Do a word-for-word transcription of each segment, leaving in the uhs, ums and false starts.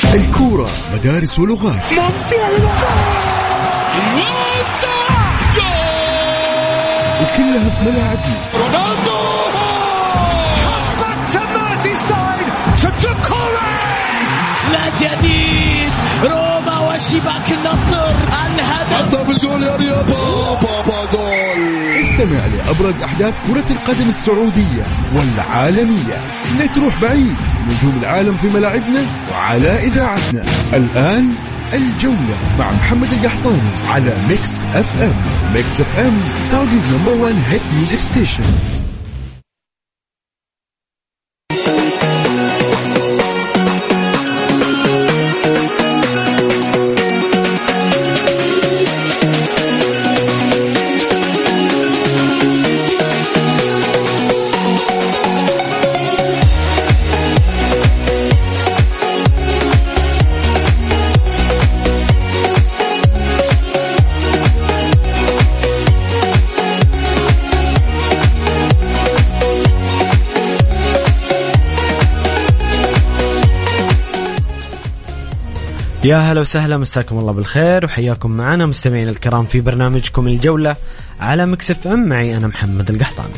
الكورة مدارس ولغات. وكلها في ملاعبنا. رونالدو لا جديد روما وشباك النصر الهدف بالجول يا رياض بابا جول. استمع لأبرز أحداث كرة القدم السعودية والعالمية. لا تروح بعيد، نجوم العالم في ملاعبنا وعلى إذاعتنا. الآن الجولة مع محمد القحطاني على ميكس اف ام. ميكس اف ام سعوديز نمبر وان هيت ميوزك ستيشن. يا هلا وسهلا، مساكم الله بالخير وحياكم معنا مستمعين الكرام في برنامجكم الجولة على ميكس اف ام. معي أنا محمد القحطاني.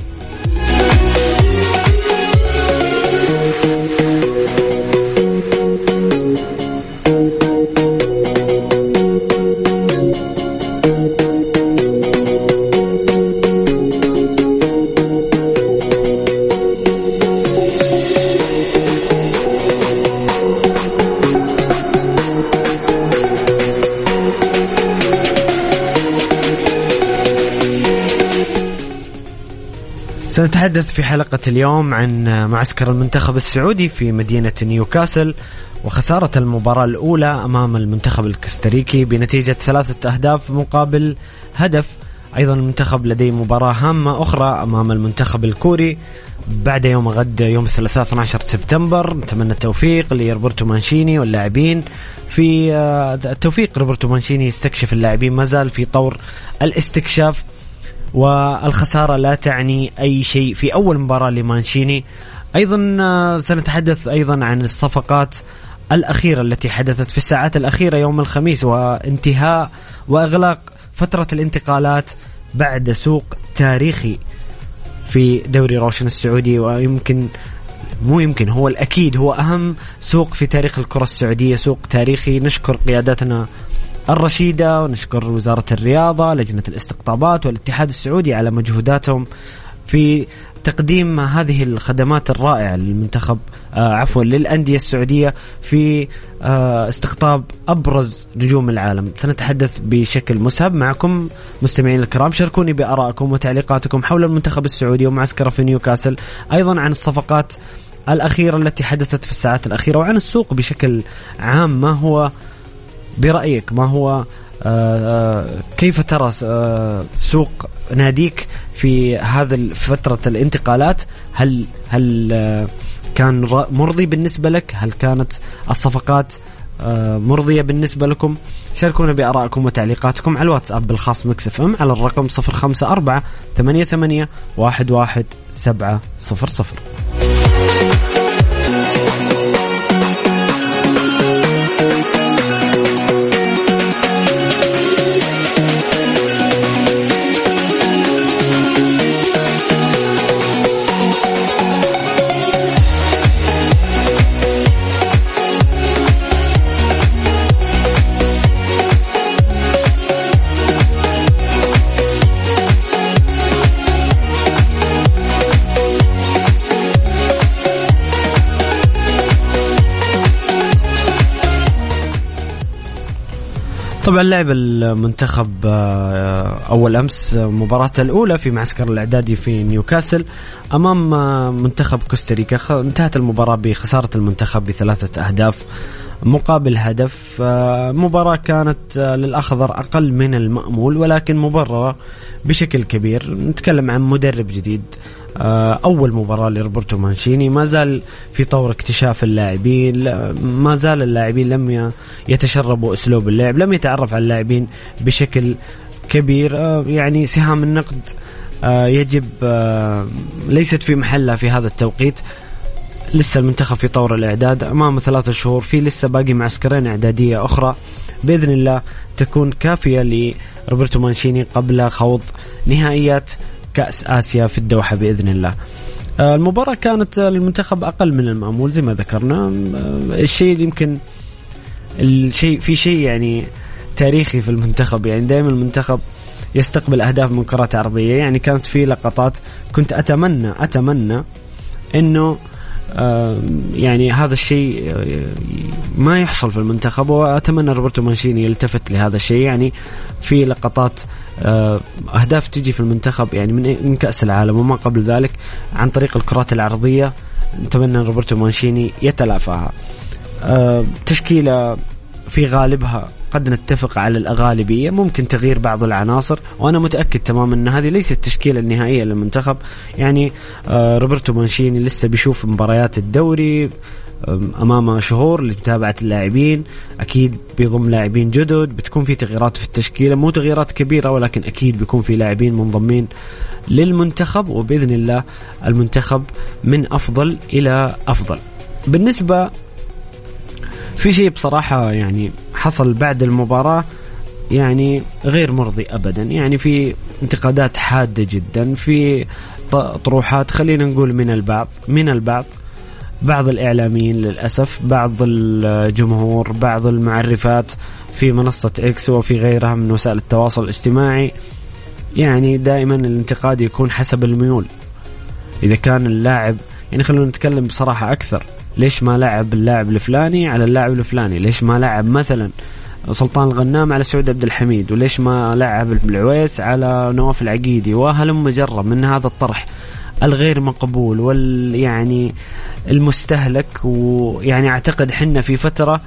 سنتحدث في حلقة اليوم عن معسكر المنتخب السعودي في مدينة نيوكاسل وخسارة المباراة الأولى أمام المنتخب الكوستاريكي بنتيجة ثلاثة أهداف مقابل هدف. أيضا المنتخب لديه مباراة هامة أخرى أمام المنتخب الكوري بعد يوم غد يوم الثلاثاء اثني عشر سبتمبر. نتمنى التوفيق لروبرتو مانشيني واللاعبين في التوفيق. روبرتو مانشيني يستكشف اللاعبين، ما زال في طور الاستكشاف، والخسارة لا تعني أي شيء في أول مباراة لمانشيني. أيضا سنتحدث أيضا عن الصفقات الأخيرة التي حدثت في الساعات الأخيرة يوم الخميس، وانتهاء وإغلاق فترة الانتقالات بعد سوق تاريخي في دوري روشن السعودي، ويمكن مو يمكن هو الأكيد هو أهم سوق في تاريخ الكرة السعودية، سوق تاريخي. نشكر قياداتنا الرشيدة ونشكر وزارة الرياضة، لجنة الاستقطابات والاتحاد السعودي على مجهوداتهم في تقديم هذه الخدمات الرائعة للمنتخب آه عفوا للأندية السعودية في آه استقطاب أبرز نجوم العالم. سنتحدث بشكل مسهب معكم مستمعين الكرام. شاركوني بآرائكم وتعليقاتكم حول المنتخب السعودي ومعسكره في نيوكاسل، أيضا عن الصفقات الأخيرة التي حدثت في الساعات الأخيرة، وعن السوق بشكل عام. ما هو برأيك؟ ما هو آه كيف ترى آه سوق ناديك في هذا فترة الانتقالات؟ هل هل آه كان مرضي بالنسبة لك؟ هل كانت الصفقات آه مرضية بالنسبة لكم؟ شاركونا بآرائكم وتعليقاتكم على الواتساب الخاص ميكس اف ام على الرقم صفر خمسة أربعة ثمانية ثمانية واحد واحد سبعة صفر صفر. طبعا لعب المنتخب أول أمس مباراته الأولى في معسكر الإعدادي في نيوكاسل أمام منتخب كوستاريكا. انتهت المباراة بخسارة المنتخب بثلاثة أهداف مقابل هدف. مباراة كانت للأخضر أقل من المأمول ولكن مبررة بشكل كبير. نتكلم عن مدرب جديد، أول مباراة لروبرتو مانشيني، ما زال في طور اكتشاف اللاعبين، ما زال اللاعبين لم يتشربوا أسلوب اللعب، لم يتعرف على اللاعبين بشكل كبير. يعني سهام النقد يجب ليست في محلها في هذا التوقيت. لسه المنتخب في طور الإعداد، أمام ثلاثة شهور، في لسه باقي معسكرين إعدادية أخرى بإذن الله تكون كافية لروبرتو مانشيني قبل خوض نهائيات كأس آسيا في الدوحة بإذن الله. المباراة كانت للمنتخب أقل من المعمول زي ما ذكرنا. الشيء اللي يمكن الشيء في شيء يعني تاريخي في المنتخب، يعني دائما المنتخب يستقبل أهداف من كرات عرضية. يعني كانت في لقطات كنت أتمنى أتمنى إنه يعني هذا الشيء ما يحصل في المنتخب، وأتمنى روبرتو مانشيني يلتفت لهذا الشيء. يعني في لقطات أهداف تجي في المنتخب يعني من كأس العالم وما قبل ذلك عن طريق الكرات العرضية، نتمنى روبرتو مانشيني يتلافاها. تشكيلة في غالبها قد نتفق على الغالبية، ممكن تغيير بعض العناصر، وأنا متأكد تماما أن هذه ليست التشكيلة النهائية للمنتخب. يعني روبرتو مانشيني لسه بيشوف مباريات الدوري أمام شهور لمتابعة اللاعبين، أكيد بيضم لاعبين جدد، بتكون في تغييرات في التشكيلة، مو تغييرات كبيرة ولكن أكيد بيكون في لاعبين منضمين للمنتخب، وبإذن الله المنتخب من أفضل إلى أفضل. بالنسبة في شيء بصراحة يعني حصل بعد المباراة يعني غير مرضي أبدا، يعني في انتقادات حادة جدا، في طروحات خلينا نقول من البعض من البعض بعض الإعلاميين للأسف، بعض الجمهور، بعض المعرفات في منصة إكس وفي غيرها من وسائل التواصل الاجتماعي. يعني دائما الانتقاد يكون حسب الميول. إذا كان اللاعب يعني خلونا نتكلم بصراحة أكثر، ليش ما لعب اللاعب الفلاني على اللاعب الفلاني؟ ليش ما لعب مثلا سلطان الغنام على سعود عبد الحميد؟ وليش ما لعب العويس على نواف العقيدي؟ وهلم جرة من هذا الطرح الغير مقبول وال يعني المستهلك. ويعني أعتقد حنا في فترة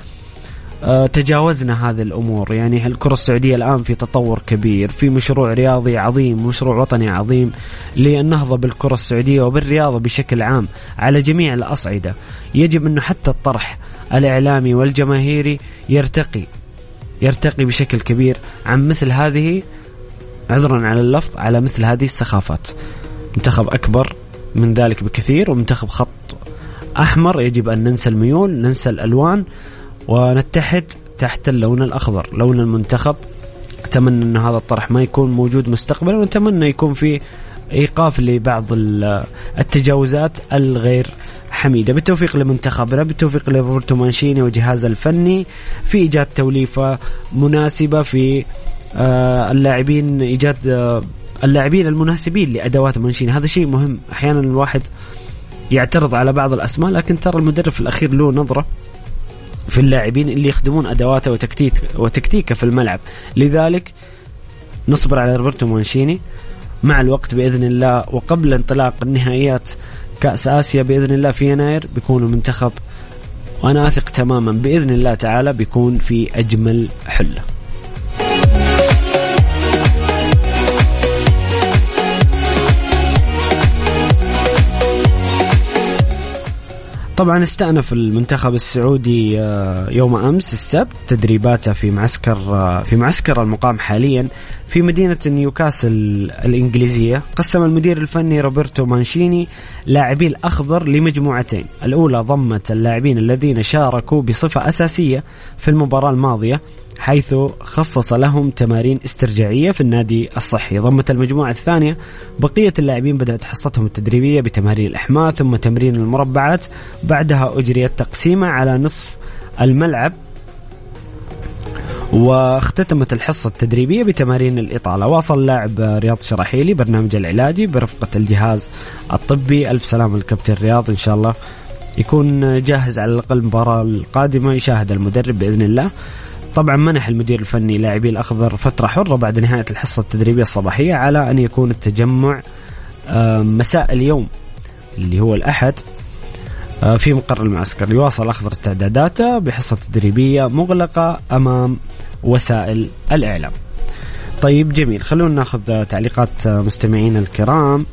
تجاوزنا هذه الأمور. يعني الكرة السعودية الآن في تطور كبير، في مشروع رياضي عظيم، مشروع وطني عظيم للنهضة بالكرة السعودية وبالرياضة بشكل عام على جميع الأصعدة. يجب أنه حتى الطرح الإعلامي والجماهيري يرتقي يرتقي بشكل كبير عن مثل هذه، عذرا على اللفظ، على مثل هذه السخافات. منتخب أكبر من ذلك بكثير، ومنتخب خط أحمر يجب أن ننسى الميول، ننسى الألوان، ونتحد تحت اللون الأخضر، لون المنتخب. أتمنى أن هذا الطرح ما يكون موجود مستقبلا، ونتمنى يكون في إيقاف لبعض التجاوزات الغير حميدة. بالتوفيق لمنتخبنا، بالتوفيق لروبرتو مانشيني وجهازه الفني في إيجاد توليفة مناسبة في اللاعبين، إيجاد اللاعبين المناسبين لأدوات مانشيني. هذا شيء مهم. أحيانا الواحد يعترض على بعض الأسماء، لكن ترى المدرب في الأخير له نظرة في اللاعبين اللي يخدمون أدواته وتكتيك وتكتيكه في الملعب. لذلك نصبر على روبرتو مانشيني مع الوقت بإذن الله، وقبل انطلاق النهائيات كأس آسيا بإذن الله في يناير بيكون المنتخب، وأنا أثق تماما بإذن الله تعالى بيكون في أجمل حلة. طبعا استأنف المنتخب السعودي يوم أمس السبت تدريباته في معسكر في معسكر المقام حاليا في مدينة نيوكاسل الإنجليزية. قسم المدير الفني روبرتو مانشيني لاعبي الأخضر لمجموعتين، الأولى ضمت اللاعبين الذين شاركوا بصفة أساسية في المباراة الماضية، حيث خصص لهم تمارين استرجاعية في النادي الصحي. ضمت المجموعة الثانية بقية اللاعبين بدأت حصتهم التدريبية بتمارين الإحماء ثم تمرين المربعات، بعدها أجريت تقسيمة على نصف الملعب، واختتمت الحصة التدريبية بتمارين الإطالة. واصل لاعب رياض شراحيلي برنامج العلاجي برفقة الجهاز الطبي. ألف سلامة الكابتن رياض، إن شاء الله يكون جاهز على الأقل المباراة القادمة يشاهد المدرب بإذن الله. طبعا منح المدير الفني لاعبي الأخضر فترة حرة بعد نهاية الحصة التدريبية الصباحية على أن يكون التجمع مساء اليوم اللي هو الأحد في مقر المعسكر. يواصل الأخضر استعداداته بحصة تدريبية مغلقة أمام وسائل الإعلام. طيب جميل، خلونا ناخذ تعليقات مستمعين الكرام.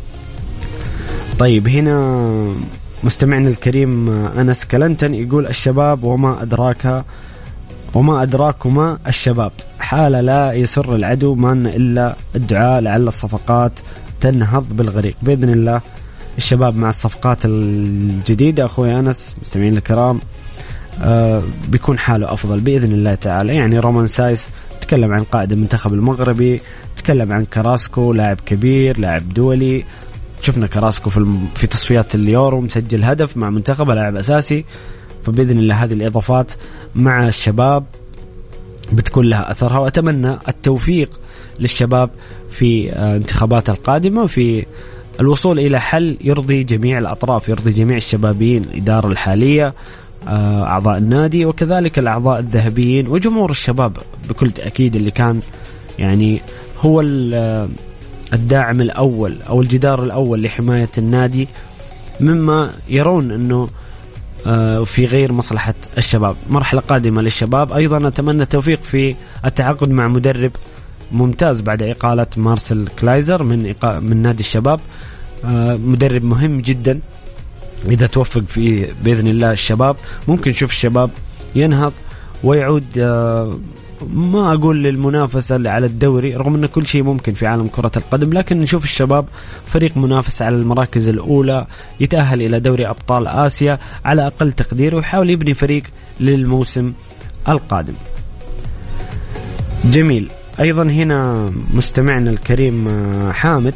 طيب هنا مستمعنا الكريم أنس كلنتن يقول الشباب وما أدراك وما أدراكما الشباب، حال لا يسر العدو ما إلا الدعاء لعل الصفقات تنهض بالغريق. بإذن الله الشباب مع الصفقات الجديدة أخوي أنس مستمعين الكرام آه بيكون حاله أفضل بإذن الله تعالى. يعني رومان سايس تكلم عن قائد المنتخب المغربي، تكلم عن كراسكو لاعب كبير لاعب دولي، شفنا كراسكو في الم... في تصفيات اليورو مسجل هدف مع منتخبه لاعب أساسي. فبإذن الله هذه الإضافات مع الشباب بتكون لها أثرها، وأتمنى التوفيق للشباب في انتخابات القادمة في الوصول إلى حل يرضي جميع الأطراف، يرضي جميع الشبابيين، الإدارة الحالية، أعضاء النادي، وكذلك الأعضاء الذهبيين وجمهور الشباب بكل تأكيد اللي كان يعني هو الداعم الأول أو الجدار الأول لحماية النادي مما يرون أنه في غير مصلحة الشباب. مرحلة قادمة للشباب. أيضا أتمنى التوفيق في التعاقد مع مدرب ممتاز بعد إقالة مارسيل كلايزر من من نادي الشباب، مدرب مهم جدا. إذا توفق فيه بإذن الله الشباب ممكن نشوف الشباب ينهض ويعود، ما أقول للمنافسة على الدوري رغم أن كل شيء ممكن في عالم كرة القدم، لكن نشوف الشباب فريق منافس على المراكز الأولى، يتأهل إلى دوري أبطال آسيا على أقل تقدير، ويحاول يبني فريق للموسم القادم. جميل. أيضا هنا مستمعنا الكريم حامد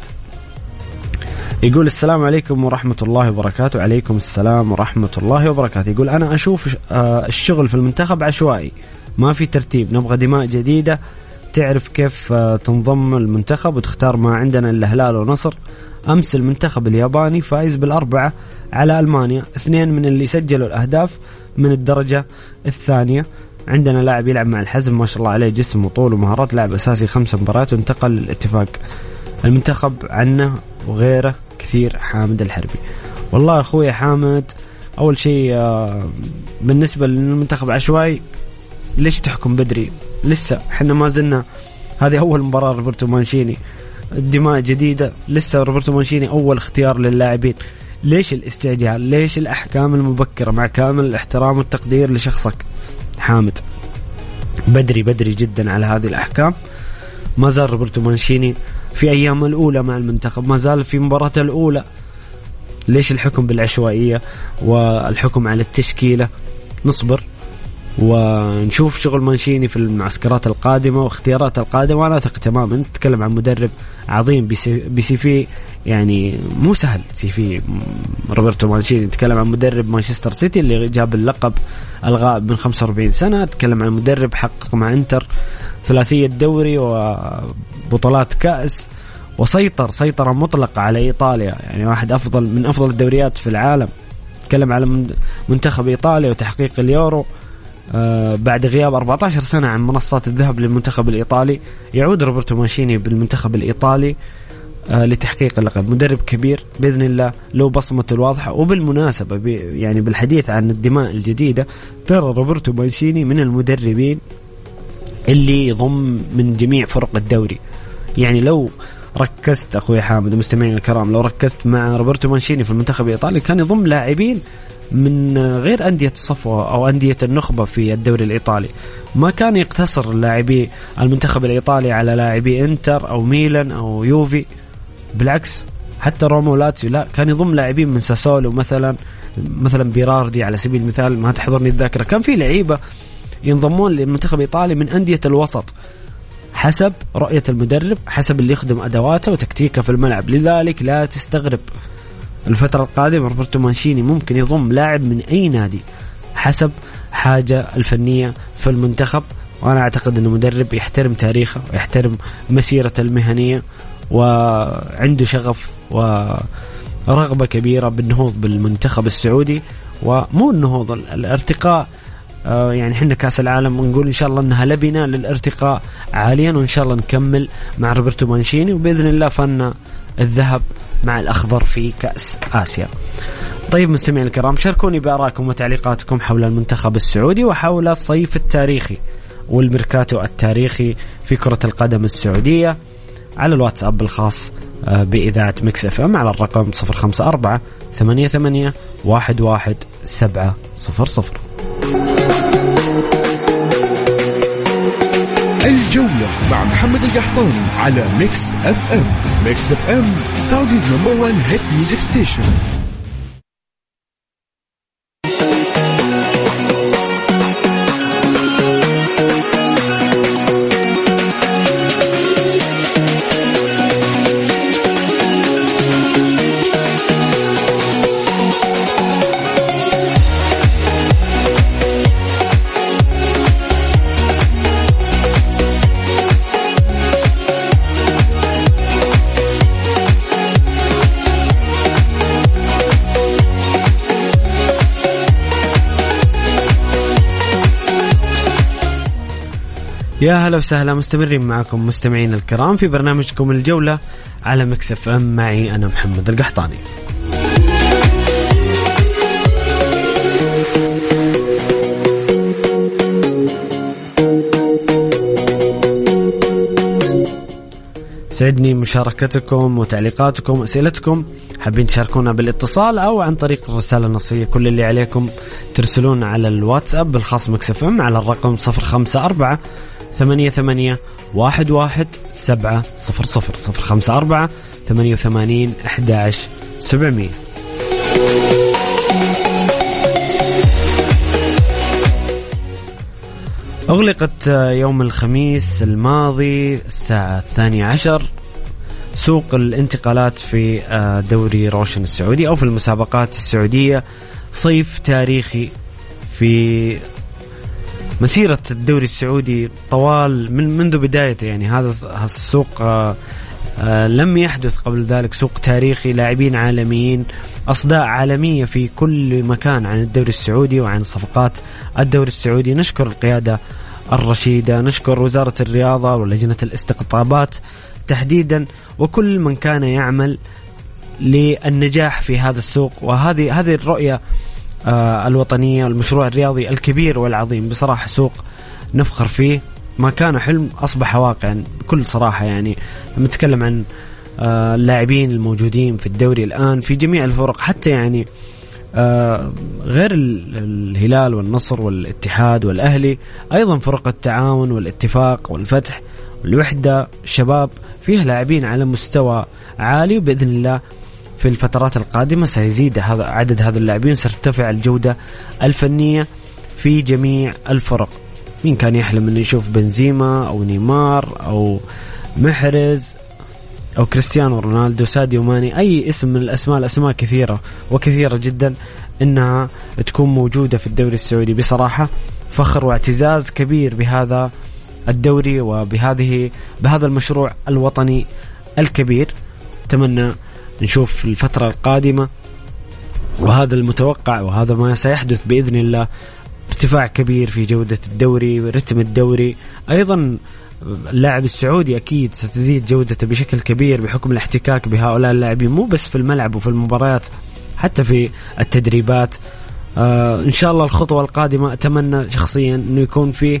يقول السلام عليكم ورحمة الله وبركاته. عليكم السلام ورحمة الله وبركاته. يقول أنا أشوف الشغل في المنتخب عشوائي، ما في ترتيب، نبغى دماء جديدة تعرف كيف تنضم المنتخب وتختار. ما عندنا إلا هلال ونصر. أمس المنتخب الياباني فائز بالأربعة على ألمانيا، اثنين من اللي سجلوا الأهداف من الدرجة الثانية. عندنا لاعب يلعب مع الحزم ما شاء الله عليه، جسم وطول ومهارات، لاعب أساسي خمس مباريات وانتقل للاتفاق. المنتخب عنه وغيره كثير. حامد الحربي. والله أخوي حامد، أول شيء بالنسبة للمنتخب عشوائي ليش تحكم بدري؟ لسه احنا ما زلنا، هذه أول مباراة روبرتو مانشيني، الدماء جديدة، لسه روبرتو مانشيني أول اختيار للاعبين. ليش الاستعجال؟ ليش الأحكام المبكرة؟ مع كامل الاحترام والتقدير لشخصك حامد، بدري بدري جدا على هذه الأحكام. ما زال روبرتو مانشيني في أيام الأولى مع المنتخب، ما زال في مباراة الأولى. ليش الحكم بالعشوائية والحكم على التشكيلة؟ نصبر ونشوف شغل مانشيني في المعسكرات القادمة واختيارات القادمة. وأنا أثق تماما. نتكلم عن مدرب عظيم بسيفي، يعني مو سهل سيفي روبرتو مانشيني. نتكلم عن مدرب مانشستر سيتي اللي جاب اللقب الغائب من خمسة وأربعين سنة. نتكلم عن مدرب حقق مع انتر ثلاثية دوري وبطولات كأس، وسيطر سيطرة مطلقة على إيطاليا، يعني واحد أفضل من أفضل الدوريات في العالم. نتكلم على منتخب إيطاليا وتحقيق اليورو آه بعد غياب أربعة عشر سنة عن منصات الذهب للمنتخب الإيطالي. يعود روبرتو مانشيني بالمنتخب الإيطالي آه لتحقيق اللقب. مدرب كبير بإذن الله له بصمته الواضحة. وبالمناسبة يعني بالحديث عن الدماء الجديدة، ترى روبرتو مانشيني من المدربين اللي يضم من جميع فرق الدوري. يعني لو ركزت أخوي حامد ومستمعين الكرام، لو ركزت مع روبرتو مانشيني في المنتخب الإيطالي كان يضم لاعبين من غير أندية الصفوة أو أندية النخبة في الدوري الإيطالي. ما كان يقتصر لاعبي المنتخب الإيطالي على لاعبي إنتر أو ميلان أو يوفي، بالعكس حتى روما ولاتسيو، لا كان يضم لاعبين من ساسولو مثلا مثلا بيراردي على سبيل المثال، ما تحضرني الذاكرة. كان في لعيبة ينضمون للمنتخب الإيطالي من أندية الوسط حسب رؤية المدرب، حسب اللي يخدم أدواته وتكتيكه في الملعب. لذلك لا تستغرب الفترة القادمة روبرتو مانشيني ممكن يضم لاعب من أي نادي حسب حاجة الفنية في المنتخب. وأنا أعتقد أنه مدرب يحترم تاريخه ويحترم مسيرة المهنية، وعنده شغف ورغبة كبيرة بالنهوض بالمنتخب السعودي، ومو النهوض الارتقاء. يعني حنا كاس العالم ونقول إن شاء الله أنها لبنة للارتقاء عاليا، وإن شاء الله نكمل مع روبرتو مانشيني وبإذن الله فن الذهب مع الأخضر في كأس آسيا. طيب مستمعين الكرام، شاركوني بآرائكم وتعليقاتكم حول المنتخب السعودي وحول الصيف التاريخي والميركاتو التاريخي في كرة القدم السعودية على الواتساب الخاص بإذاعة ميكس اف ام على الرقم صفر خمسة أربعة ثمانية ثمانية واحد واحد سبعة صفر صفر. الجولة مع محمد القحطاني على ميكس اف ام. ميكس اف ام سعوديز نمبر وان هيت ميوزك ستيشن. يا هلا وسهلا، مستمرين معكم مستمعين الكرام في برنامجكم الجولة على ميكس اف ام. معي أنا محمد القحطاني. سعدني مشاركتكم وتعليقاتكم وأسئلتكم. حابين تشاركونا بالاتصال أو عن طريق الرسالة النصية. كل اللي عليكم ترسلون على الواتساب بالخاص ميكس اف ام على الرقم صفر خمسة أربعة ثمانية ثمانية واحد واحد سبعة صفر صفر صفر خمسة أربعة ثمانية وثمانين أحد عشر سبعمية. أغلقت يوم الخميس الماضي الساعة الثانية عشر سوق الانتقالات في دوري روشن السعودي أو في المسابقات السعودية. صيف تاريخي في مسيرة الدوري السعودي طوال من منذ بدايته. يعني هذا السوق آه آه لم يحدث قبل ذلك. سوق تاريخي، لاعبين عالميين، أصداء عالمية في كل مكان عن الدوري السعودي وعن صفقات الدوري السعودي. نشكر القيادة الرشيدة، نشكر وزارة الرياضة ولجنة الاستقطابات تحديدا وكل من كان يعمل للنجاح في هذا السوق. وهذه هذه الرؤية آه الوطنية والمشروع الرياضي الكبير والعظيم. بصراحة سوق نفخر فيه، ما كان حلم أصبح واقع بكل صراحة. يعني لما نتكلم عن آه اللاعبين الموجودين في الدوري الآن في جميع الفرق، حتى يعني آه غير الهلال والنصر والاتحاد والأهلي، أيضا فرق التعاون والاتفاق والفتح والوحدة الشباب فيها لاعبين على مستوى عالي. وبإذن الله في الفترات القادمة سيزيد هذا عدد هذا اللاعبين، سيرتفع الجودة الفنية في جميع الفرق. مين كان يحلم أن يشوف بنزيما أو نيمار أو محرز أو كريستيانو رونالدو، ساديو ماني، أي اسم من الأسماء. الأسماء كثيرة وكثيرة جدا إنها تكون موجودة في الدوري السعودي. بصراحة فخر واعتزاز كبير بهذا الدوري وبهذه بهذا المشروع الوطني الكبير. أتمنى نشوف في الفترة القادمة، وهذا المتوقع وهذا ما سيحدث بإذن الله، ارتفاع كبير في جودة الدوري ورتم الدوري. أيضا اللاعب السعودي أكيد ستزيد جودته بشكل كبير بحكم الاحتكاك بهؤلاء اللاعبين، مو بس في الملعب وفي المباريات، حتى في التدريبات. آه إن شاء الله الخطوة القادمة أتمنى شخصيا أنه يكون فيه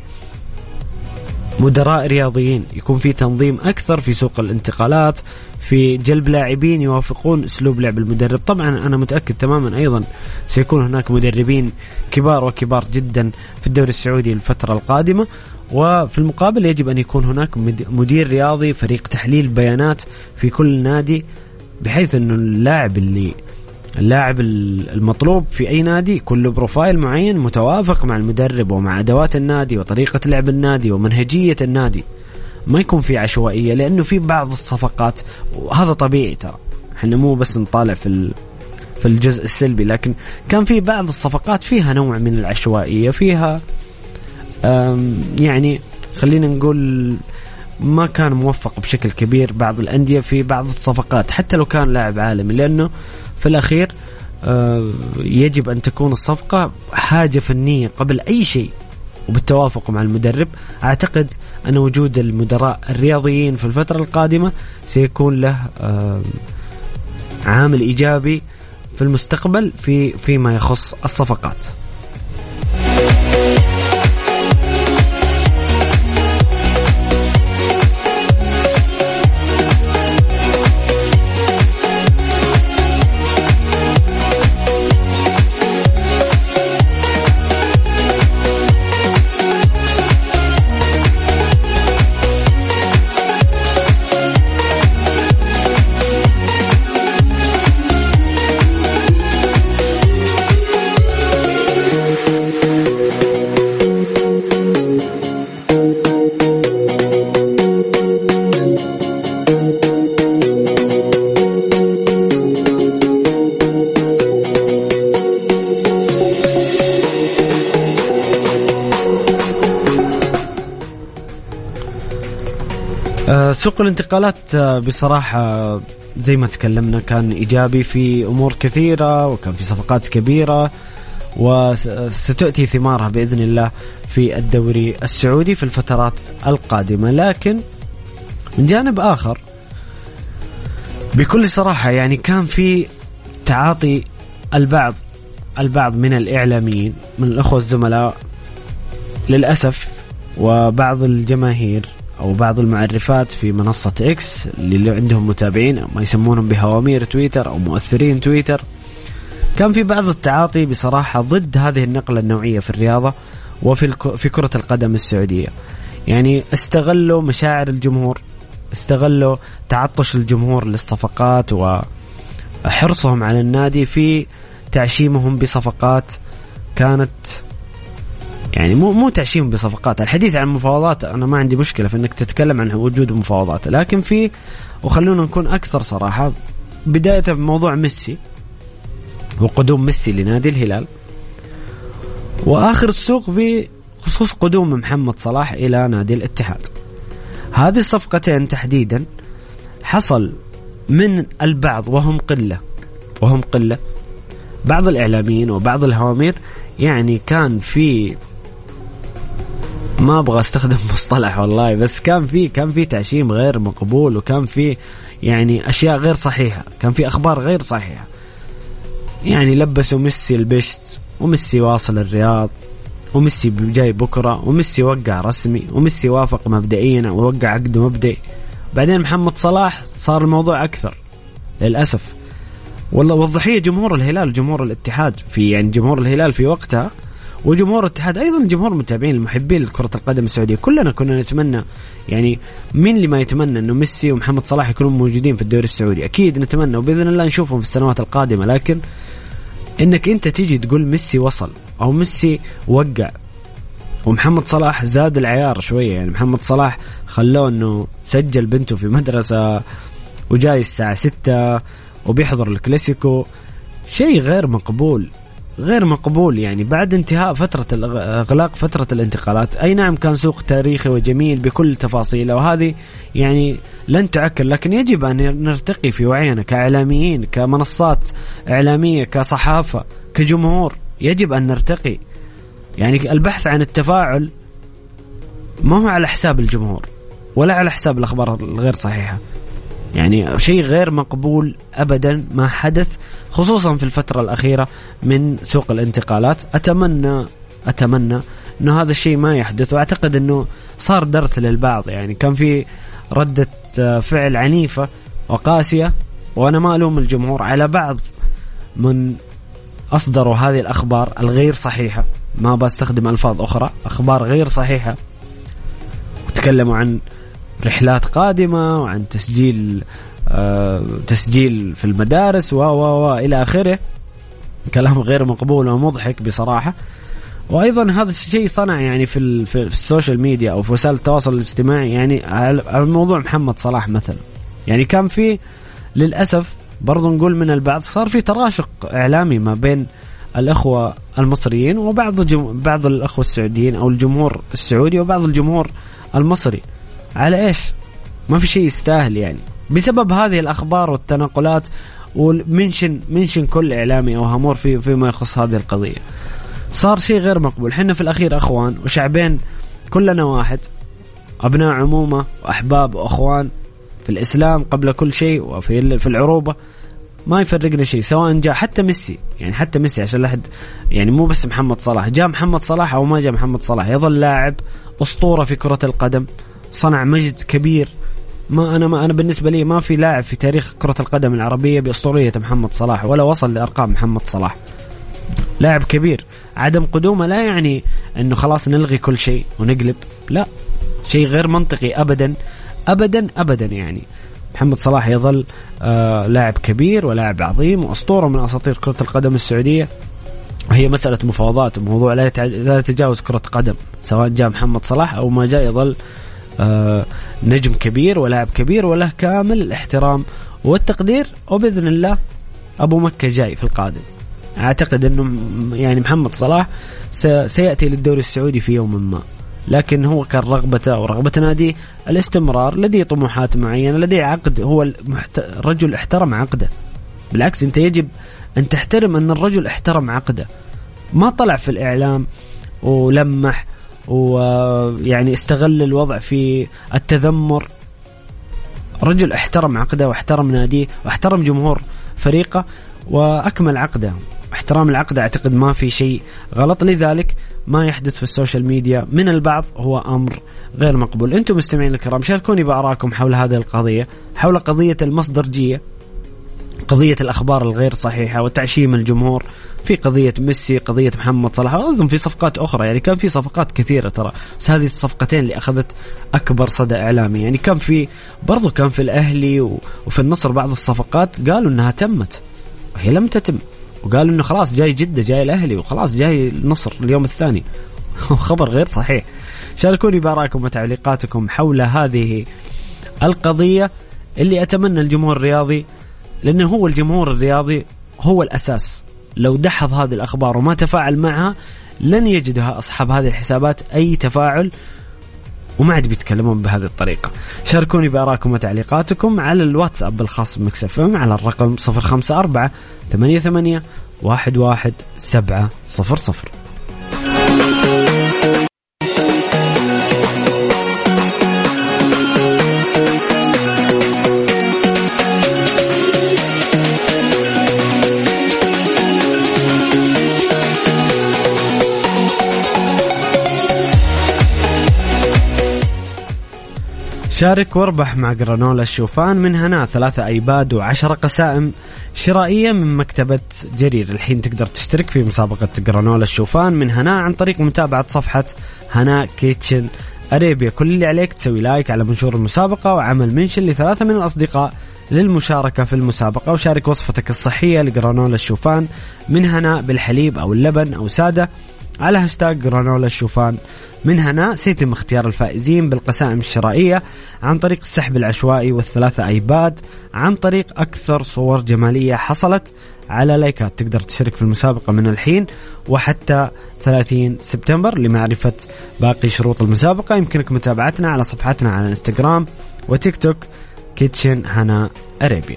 مدراء رياضيين، يكون في تنظيم أكثر في سوق الانتقالات، في جلب لاعبين يوافقون أسلوب لعب المدرب. طبعا أنا متأكد تماما أيضا سيكون هناك مدربين كبار وكبار جدا في الدوري السعودي الفترة القادمة. وفي المقابل يجب أن يكون هناك مدير رياضي، فريق تحليل بيانات في كل نادي، بحيث أنه اللاعب اللي اللاعب المطلوب في أي نادي كله بروفايل معين متوافق مع المدرب ومع أدوات النادي وطريقة لعب النادي ومنهجية النادي. ما يكون في عشوائية، لأنه في بعض الصفقات، وهذا طبيعي ترى، احنا مو بس نطالع في في الجزء السلبي، لكن كان في بعض الصفقات فيها نوع من العشوائية، فيها يعني خلينا نقول ما كان موفق بشكل كبير بعض الأندية في بعض الصفقات حتى لو كان لاعب عالمي، لأنه في الأخير يجب أن تكون الصفقة حاجة فنية قبل أي شيء وبالتوافق مع المدرب. أعتقد أن وجود المدراء الرياضيين في الفترة القادمة سيكون له عامل إيجابي في المستقبل في فيما يخص الصفقات. سوق الانتقالات بصراحة زي ما تكلمنا كان إيجابي في أمور كثيرة، وكان في صفقات كبيرة وستؤتي ثمارها بإذن الله في الدوري السعودي في الفترات القادمة. لكن من جانب آخر بكل صراحة يعني كان في تعاطي البعض البعض من الإعلاميين من الأخوة الزملاء للأسف، وبعض الجماهير أو بعض المعرفات في منصة إكس اللي عندهم متابعين ما يسمونهم بهوامير تويتر أو مؤثرين تويتر، كان في بعض التعاطي بصراحة ضد هذه النقلة النوعية في الرياضة وفي في كرة القدم السعودية. يعني استغلوا مشاعر الجمهور، استغلوا تعطش الجمهور للصفقات وحرصهم على النادي في تعشيمهم بصفقات كانت يعني مو مو تعشيم بصفقات. الحديث عن مفاوضات أنا ما عندي مشكلة في أنك تتكلم عن وجود مفاوضات، لكن في وخلونا نكون أكثر صراحة، بداية بموضوع ميسي وقدوم ميسي لنادي الهلال، وآخر السوق بخصوص قدوم محمد صلاح إلى نادي الاتحاد. هذه الصفقتين تحديدا حصل من البعض وهم قلة وهم قلة بعض الإعلاميين وبعض الهوامير، يعني كان في ما أبغى استخدم مصطلح والله، بس كان في كان في تعشيم غير مقبول، وكان في يعني أشياء غير صحيحة، كان في أخبار غير صحيحة. يعني لبسوا ميسي البشت، وميسي واصل الرياض، وميسي جاي بكرة، وميسي وقع رسمي، وميسي وافق مبدئيا ووقع عقد مبدئي. بعدين محمد صلاح صار الموضوع أكثر للأسف. والله والضحية جمهور الهلال وجمهور الاتحاد، في يعني جمهور الهلال في وقتها وجمهور الاتحاد أيضا، جمهور المتابعين المحبين لكرة القدم السعودية. كلنا كنا نتمنى، يعني مين اللي ما يتمنى أنه ميسي ومحمد صلاح يكونوا موجودين في الدوري السعودي؟ أكيد نتمنى، وبإذن الله نشوفهم في السنوات القادمة. لكن إنك أنت تيجي تقول ميسي وصل أو ميسي وقع ومحمد صلاح زاد العيار شوية، يعني محمد صلاح خلوه أنه سجل بنته في مدرسة وجاي الساعة ستة وبيحضر الكلاسيكو، شيء غير مقبول غير مقبول. يعني بعد انتهاء فترة إغلاق فترة الانتقالات، أي نعم كان سوق تاريخي وجميل بكل تفاصيله، وهذه يعني لن تعكر، لكن يجب أن نرتقي في وعينا كإعلاميين، كمنصات إعلامية، كصحافة، كجمهور، يجب أن نرتقي. يعني البحث عن التفاعل ما هو على حساب الجمهور ولا على حساب الأخبار الغير صحيحة، يعني شيء غير مقبول أبدا ما حدث، خصوصا في الفترة الأخيرة من سوق الانتقالات. أتمنى أتمنى أنه هذا الشيء ما يحدث، وأعتقد أنه صار درس للبعض. يعني كان في ردة فعل عنيفة وقاسية، وأنا ما ألوم الجمهور على بعض من أصدروا هذه الأخبار الغير صحيحة، ما بستخدم ألفاظ أخرى، أخبار غير صحيحة، وتكلموا عن رحلات قادمة وعن تسجيل آه تسجيل في المدارس و و و إلى آخره، كلام غير مقبول ومضحك بصراحة. وأيضا هذا الشيء صنع يعني في, في السوشيال ميديا أو في وسائل التواصل الاجتماعي، يعني على موضوع محمد صلاح مثلا، يعني كان في للأسف برضو نقول من البعض صار في تراشق إعلامي ما بين الأخوة المصريين وبعض بعض الأخوة السعوديين أو الجمهور السعودي وبعض الجمهور المصري. على إيش؟ ما في شيء يستاهل، يعني بسبب هذه الأخبار والتناقلات ومنشن منشن كل إعلامي أو هامور في فيما يخص هذه القضية، صار شيء غير مقبول. حنا في الأخير أخوان وشعبين، كلنا واحد، أبناء عمومة وأحباب وأخوان في الإسلام قبل كل شيء، وفي في العروبة ما يفرقنا شيء، سواء جاء حتى ميسي، يعني حتى ميسي عشان لا، يعني مو بس محمد صلاح، جاء محمد صلاح أو ما جاء محمد صلاح، يظل لاعب أسطورة في كرة القدم، صنع مجد كبير. ما أنا ما أنا بالنسبة لي ما في لاعب في تاريخ كرة القدم العربية بأسطورية محمد صلاح ولا وصل لأرقام محمد صلاح، لاعب كبير. عدم قدومه لا يعني أنه خلاص نلغي كل شيء ونقلب، لا، شيء غير منطقي أبدا أبدا أبدا. يعني محمد صلاح يظل آه لاعب كبير ولاعب عظيم وأسطورة من أساطير كرة القدم السعودية، وهي مسألة مفاوضات، موضوع لا لا يتجاوز كرة قدم، سواء جاء محمد صلاح أو ما جاء، يظل آه نجم كبير ولاعب كبير وله كامل الاحترام والتقدير. وبإذن الله أبو مكة جاي في القادم، أعتقد أنه يعني محمد صلاح سيأتي للدوري السعودي في يوم ما، لكن هو كان رغبته ورغبة ناديه الاستمرار، لديه طموحات معينة، لديه عقد، هو المحت... الرجل احترم عقده. بالعكس أنت يجب أن تحترم أن الرجل احترم عقده، ما طلع في الإعلام ولمح ويعني استغل الوضع في التذمر. رجل احترم عقده واحترم ناديه واحترم جمهور فريقه وأكمل عقده. احترام العقد أعتقد ما في شيء غلط، لذلك ما يحدث في السوشيال ميديا من البعض هو أمر غير مقبول. أنتم مستمعين الكرام شاركوني بآرائكم حول هذه القضية، حول قضية المصدرجية، قضية الأخبار الغير صحيحة وتعشيم الجمهور، في قضية ميسي، قضية محمد صلاح، وأيضا في صفقات أخرى. يعني كان في صفقات كثيرة ترى، بس هذه الصفقتين اللي أخذت أكبر صدى إعلامي. يعني كان في برضو كان في الأهلي وفي النصر بعض الصفقات قالوا أنها تمت وهي لم تتم، وقالوا أنه خلاص جاي جدة جاي الأهلي وخلاص جاي النصر اليوم الثاني. خبر غير صحيح. شاركوني بآرائكم وتعليقاتكم حول هذه القضية اللي أتمنى الجمهور الرياضي، لأنه هو الجمهور الرياضي هو الأساس، لو دحض هذه الأخبار وما تفاعل معها لن يجدها أصحاب هذه الحسابات أي تفاعل، وما عاد بيتكلمون بهذه الطريقة. شاركوني بآرائكم وتعليقاتكم على الواتساب الخاص بمكس اف ام على الرقم صفر خمسة أربعة ثمانية ثمانية واحد واحد سبعة صفر صفر. شارك واربح مع جرانولا الشوفان من هنا، ثلاثة أيباد وعشرة قسائم شرائية من مكتبة جرير. الحين تقدر تشترك في مسابقة جرانولا الشوفان من هنا عن طريق متابعة صفحة هنا كيتشن أريبيا. كل اللي عليك تسوي لايك على منشور المسابقة وعمل منشن لثلاثة من الأصدقاء للمشاركة في المسابقة، وشارك وصفتك الصحية لجرانولا الشوفان من هنا بالحليب أو اللبن أو سادة على هاشتاج جرانولا الشوفان من هنا. سيتم اختيار الفائزين بالقسائم الشرائية عن طريق السحب العشوائي والثلاثة أيباد عن طريق أكثر صور جمالية حصلت على لايكات. تقدر تشارك في المسابقة من الحين وحتى ثلاثين سبتمبر. لمعرفة باقي شروط المسابقة يمكنك متابعتنا على صفحتنا على انستغرام وتيك توك كيتشن هنا أريبيا.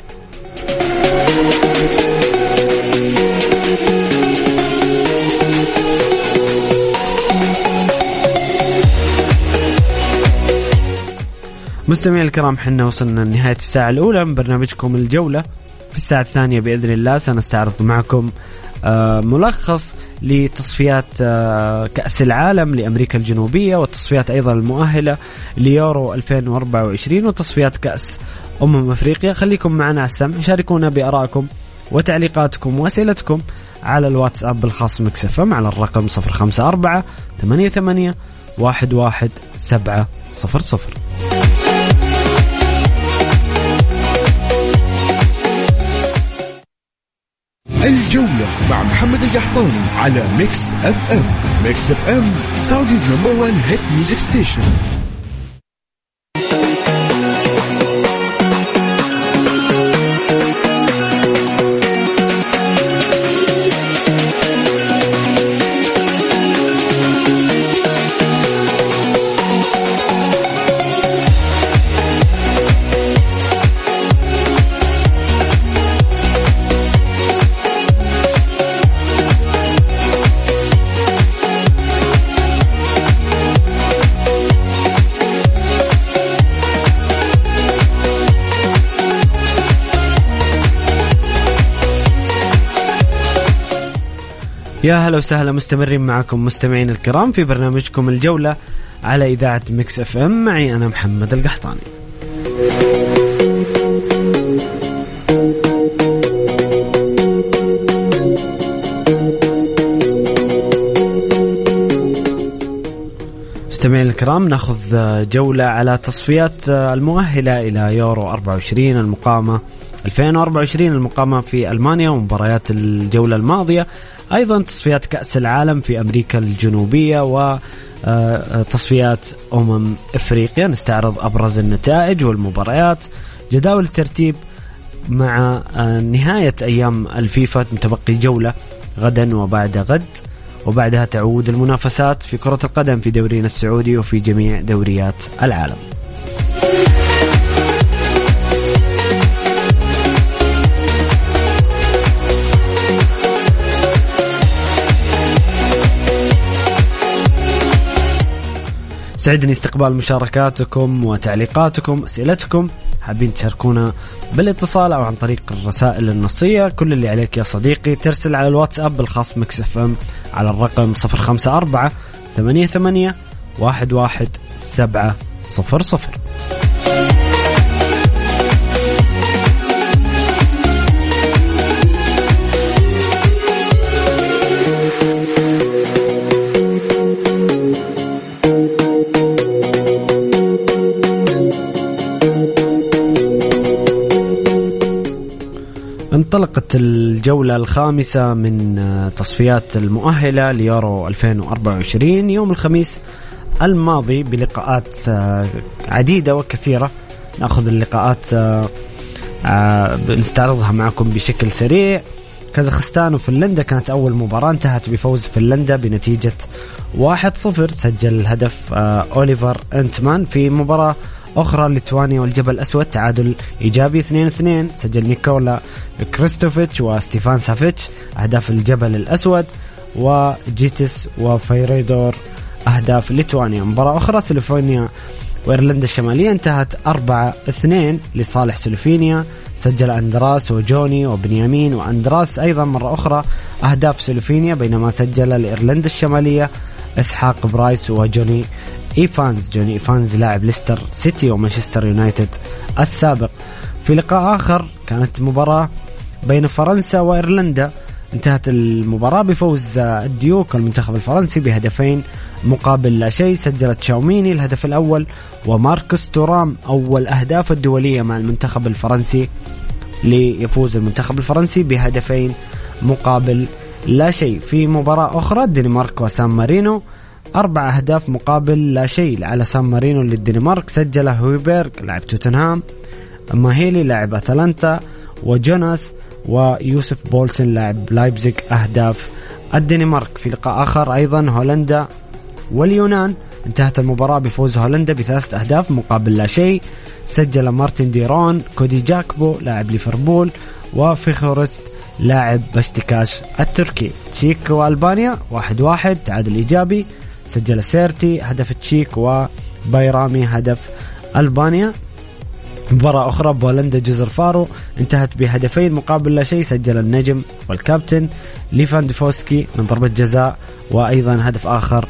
مستمعين الكرام حنا وصلنا لنهاية الساعة الأولى من برنامجكم الجولة. في الساعة الثانية بإذن الله سنستعرض معكم ملخص لتصفيات كأس العالم لأمريكا الجنوبية، والتصفيات أيضا المؤهلة ليورو ألفين وأربعة وعشرين، وتصفيات كأس أمم أفريقيا. خليكم معنا على السمع، شاركونا بآرائكم وتعليقاتكم وأسئلتكم على الواتساب الخاص مكس اف ام على الرقم صفر خمسة أربعة ثمانية ثمانية واحد واحد سبعة صفر صفر. الجولة مع محمد القحطاني على ميكس اف ام. ميكس اف ام سعوديز نمبر وان هيت ميوزك ستيشن. يا هلا وسهلا، مستمرين معكم مستمعين الكرام في برنامجكم الجولة على إذاعة ميكس اف ام. معي أنا محمد القحطاني. مستمعين الكرام ناخذ جولة على تصفيات المؤهلة إلى يورو أربعة وعشرين المقامة ألفين وأربعة وعشرين المقامة في ألمانيا، ومباريات الجولة الماضية، أيضا تصفيات كأس العالم في أمريكا الجنوبية وتصفيات أمم إفريقيا. نستعرض أبرز النتائج والمباريات، جداول الترتيب مع نهاية أيام الفيفا، متبقي جولة غدا وبعد غد، وبعدها تعود المنافسات في كرة القدم في دورينا السعودي وفي جميع دوريات العالم. سعدني استقبال مشاركاتكم وتعليقاتكم، أسئلتكم. حابين تشاركونا بالاتصال أو عن طريق الرسائل النصية، كل اللي عليك يا صديقي ترسل على الواتساب الخاص ميكس اف ام على الرقم صفر خمسة أربعة ثمانية ثمانية واحد واحد سبعة صفر صفر. انطلقت الجولة الخامسة من تصفيات المؤهلة ليورو ألفين وأربعة وعشرين يوم الخميس الماضي بلقاءات عديدة وكثيرة. نأخذ اللقاءات نستعرضها معكم بشكل سريع. كازاخستان وفنلندا كانت أول مباراة، انتهت بفوز فنلندا بنتيجة واحد صفر. سجل الهدف أوليفر أنتمان. في مباراة أخرى ليتوانيا والجبل الأسود تعادل إيجابي اثنين اثنين. سجل نيكولا كريستوفيتش وستيفان سافيتش أهداف الجبل الأسود، وجيتس وفيريدور أهداف ليتوانيا. مباراة أخرى سلوفينيا وإيرلندا الشمالية انتهت أربعة اثنين لصالح سلوفينيا. سجل أندراس وجوني وبنيامين وأندراس أيضا مرة أخرى أهداف سلوفينيا، بينما سجل لإيرلندا الشمالية إسحاق برايس وجوني إيفانز. جوني إيفانز لاعب ليستر سيتي ومانشستر يونايتد السابق. في لقاء آخر كانت مباراة بين فرنسا وإيرلندا، انتهت المباراة بفوز الديوك المنتخب الفرنسي بهدفين مقابل لا شيء. سجلت شاوميني الهدف الأول وماركوس تورام أول أهداف الدولية مع المنتخب الفرنسي، ليفوز المنتخب الفرنسي بهدفين مقابل لا شيء. في مباراة أخرى الدنمارك وسان مارينو أربع أهداف مقابل لا شيء على سان مارينو للدنمارك. سجل هويبرغ لاعب توتنهام، ماهيلي لاعب أتلانتا، وجوناس ويوسف بولسن لاعب لايبزيغ أهداف الدنمارك. في لقاء آخر أيضا هولندا واليونان، انتهت المباراة بفوز هولندا بثلاثة أهداف مقابل لا شيء. سجل مارتن ديرون، كودي جاكبو لاعب ليفربول، وفيخورست لاعب بشتكاش التركي. تشيك وألبانيا واحد واحد تعادل إيجابي. سجل سيرتي هدف تشيك وبايرامي هدف ألبانيا. مباراة أخرى بولندا جزر فارو انتهت بهدفين مقابل لا شيء. سجل النجم والكابتن ليفاندوفسكي من ضربة جزاء، وأيضا هدف آخر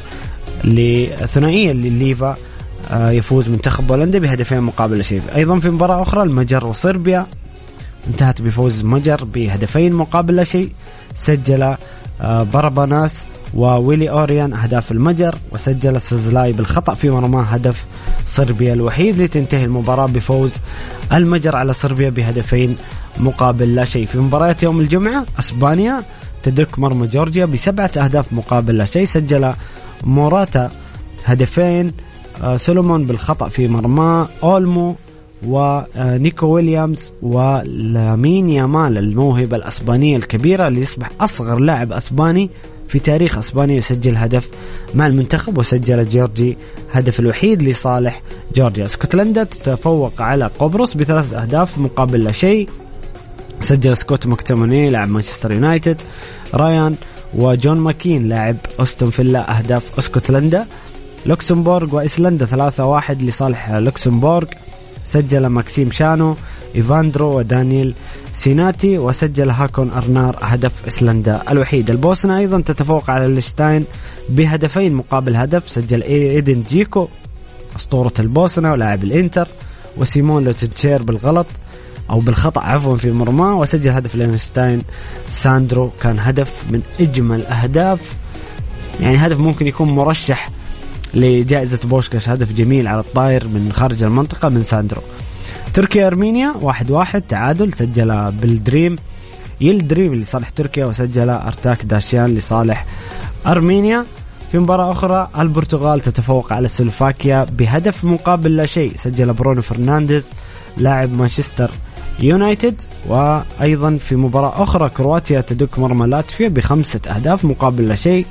لثنائية لليفا. يفوز منتخب بولندا بهدفين مقابل لا شيء. أيضا في مباراة أخرى المجر وصربيا انتهت بفوز مجر بهدفين مقابل لا شيء. سجل برباناس وويلي أوريان أهداف المجر، وسجل سزلاي بالخطأ في مرمى هدف صربيا الوحيد، لتنتهي المباراة بفوز المجر على صربيا بهدفين مقابل لا شيء. في مباراة يوم الجمعة أسبانيا تدك مرمى جورجيا بسبعة أهداف مقابل لا شيء. سجل موراتا هدفين، سولومون بالخطأ في مرمى، أولمو ونيكو ويليامز ولامين يامال الموهبة الأسبانية الكبيرة اللي يصبح أصغر لاعب أسباني في تاريخ أسبانيا يسجل هدف مع المنتخب. وسجل جورجي هدف الوحيد لصالح جورجيا. اسكتلندا تتفوق على قبرص بثلاث أهداف مقابل لا شيء. سجل سكوت مكتوموني لاعب مانشستر يونايتد، رايان وجون ماكين لاعب أستون فيلا أهداف اسكتلندا. لوكسمبورغ وإيسلندا ثلاثة واحد لصالح لوكسمبورغ. سجل ماكسيم شانو، إيفاندرو ودانييل سيناتي، وسجل هاكون أرنار هدف إيسلندا الوحيد. البوسنة أيضا تتفوق على ليشتاين بهدفين مقابل هدف. سجل إيدن جيكو أسطورة البوسنة ولاعب الإنتر، وسيمون لوتنشير بالغلط أو بالخطأ عفوا في مرمى، وسجل هدف ليشتاين ساندرو. كان هدف من أجمل أهداف، يعني هدف ممكن يكون مرشح لجائزة بوشكاش، هدف جميل على الطاير من خارج المنطقة من ساندرو. تركيا أرمينيا واحد واحد تعادل. سجل بالدريم يلدريم لصالح تركيا، وسجل أرتاك داشيان لصالح أرمينيا. في مباراة أخرى البرتغال تتفوق على سلوفاكيا بهدف مقابل لا شيء. سجل برونو فرنانديز لاعب مانشستر يونايتد. وأيضا في مباراة أخرى كرواتيا تدك مرمى لاتفيا بخمسة أهداف مقابل لا شيء.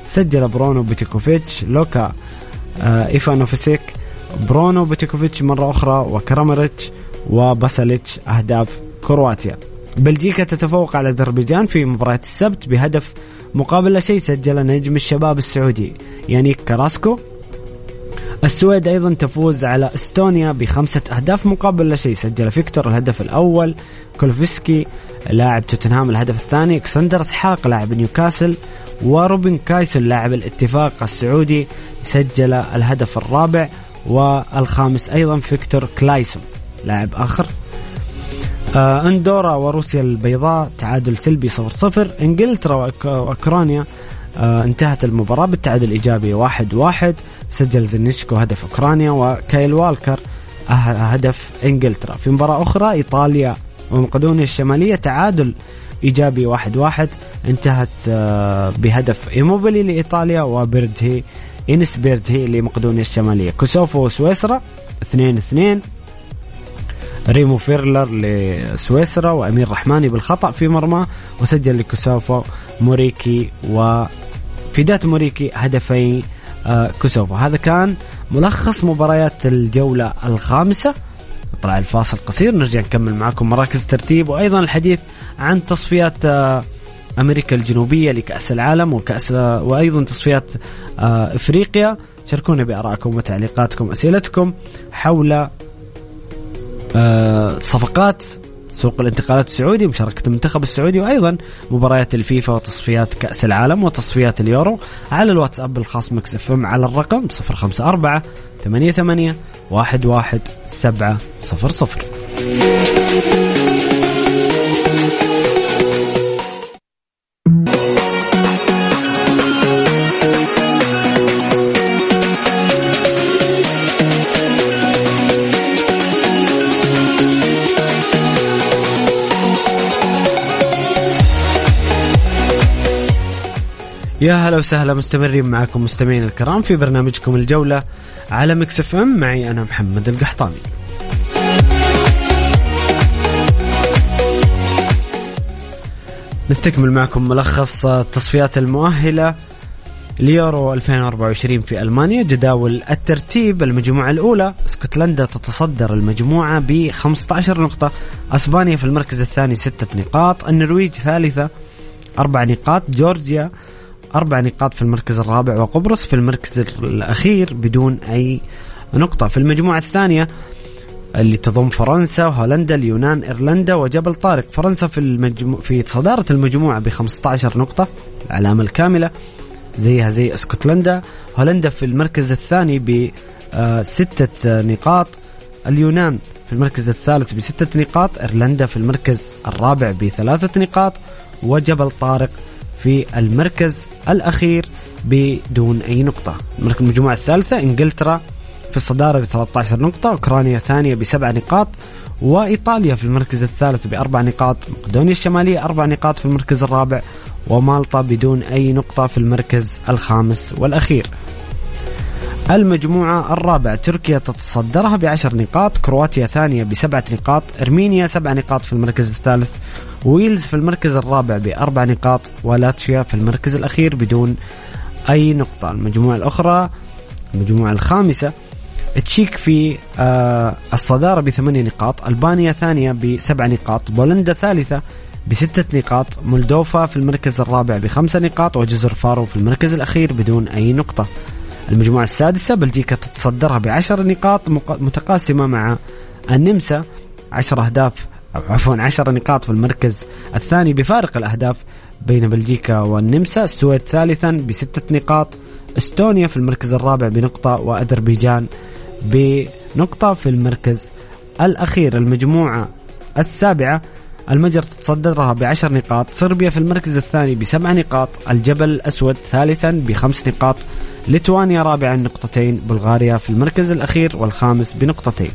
سجل برونو بوتيكوفيتش، لوكا آه إيفانوفسيك، برونو بوتيكوفيتش مرة أخرى، وكرامريتش وباساليتش أهداف كرواتيا. بلجيكا تتفوق على أذربيجان في مباراة السبت بهدف مقابل لا شيء سجل نجم الشباب السعودي يانيك كاراسكو. السويد أيضا تفوز على استونيا بخمسة أهداف مقابل لا شيء، سجل فيكتور الهدف الأول، كولوفسكي لاعب توتنهام الهدف الثاني، اكسندر اسحاق لاعب نيوكاسل، وروبن كايسل لاعب الاتفاق السعودي سجل الهدف الرابع، والخامس أيضا فيكتور كلايسون لاعب آخر. آه اندورا وروسيا البيضاء تعادل سلبي صفر صفر. انجلترا وأوكرانيا آه انتهت المباراة بالتعادل الإيجابي واحد واحد، سجل زينيشكو هدف أوكرانيا وكايل والكر هدف إنجلترا. في مباراة أخرى إيطاليا ومقدونيا الشمالية تعادل إيجابي واحد واحد، انتهت آه بهدف إيموبيلي لإيطاليا وبيردهي إنس بيردهي لمقدونيا الشمالية. كوسوفو وسويسرا اثنين اثنين، ريمو فيرلر لسويسرا وأمير رحماني بالخطأ في مرمى، وسجل لكوسوفو موريكي وفيدات موريكي هدفين آه كوسوفو. هذا كان ملخص مباريات الجولة الخامسة. طلع الفاصل قصير، نرجع نكمل معكم مراكز ترتيب وأيضا الحديث عن تصفيات آه أمريكا الجنوبية لكأس العالم وكأس آه وأيضا تصفيات آه إفريقيا. شاركونا بآرائكم وتعليقاتكم أسئلتكم حول آه صفقات سوق الانتقالات السعودي، مشاركة المنتخب السعودي، وأيضا مباريات الفيفا وتصفيات كأس العالم وتصفيات اليورو على الواتساب الخاص مكس اف ام على الرقم صفر خمسة أربعة ثمانية ثمانية واحد واحد سبعة صفر صفر. يا هلا وسهلا، مستمرين معكم مستمعين الكرام في برنامجكم الجولة على مكس اف ام، معي أنا محمد القحطاني. نستكمل معكم ملخص التصفيات المؤهلة ليورو ألفين وأربعة وعشرين في ألمانيا. جداول الترتيب: المجموعة الأولى اسكتلندا تتصدر المجموعة ب خمسة عشر نقطة، أسبانيا في المركز الثاني ستة نقاط، النرويج ثالثة أربع نقاط، جورجيا أربع نقاط في المركز الرابع، وقبرص في المركز الأخير بدون أي نقطة. في المجموعة الثانية اللي تضم فرنسا وهولندا اليونان إيرلندا وجبل طارق، فرنسا في المجمو... في صدارة المجموعة بخمسة عشر نقطة العلامة الكاملة زيها زي اسكتلندا، هولندا في المركز الثاني بستة نقاط، اليونان في المركز الثالث بستة نقاط، إيرلندا في المركز الرابع بثلاثة نقاط، وجبل طارق في المركز الأخير بدون أي نقطة. المجموعة الثالثة إنجلترا في الصدارة بثلاثة عشر نقطة، أوكرانيا ثانية بسبع نقاط، وإيطاليا في المركز الثالث بأربع نقاط، مقدونيا الشمالية أربع نقاط في المركز الرابع، ومالطا بدون أي نقطة في المركز الخامس والأخير. المجموعة الرابعة تركيا تتصدرها بعشر نقاط، كرواتيا ثانية بسبعة نقاط، أرمينيا سبع نقاط في المركز الثالث، ويلز في المركز الرابع بأربع نقاط، ولاتفيا في المركز الأخير بدون أي نقطة. المجموعة الأخرى المجموعة الخامسة تشيك في آه الصدارة بثمانية نقاط، ألبانيا ثانية بسبع نقاط، بولندا ثالثة بستة نقاط، مولدوفا في المركز الرابع بخمسة نقاط، وجزر فارو في المركز الأخير بدون أي نقطة. المجموعة السادسة بلجيكا تتصدرها بعشر نقاط متقاسمة مع النمسا عشر أهداف عفوا عشر نقاط في المركز الثاني بفارق الأهداف بين بلجيكا والنمسا، السويد ثالثا بستة نقاط، استونيا في المركز الرابع بنقطة، وأذربيجان بنقطة في المركز الأخير. المجموعة السابعة المجر تتصدرها بعشر نقاط، صربيا في المركز الثاني بسبع نقاط، الجبل الأسود ثالثا بخمس نقاط، ليتوانيا رابعا نقطتين، بلغاريا في المركز الأخير والخامس بنقطتين.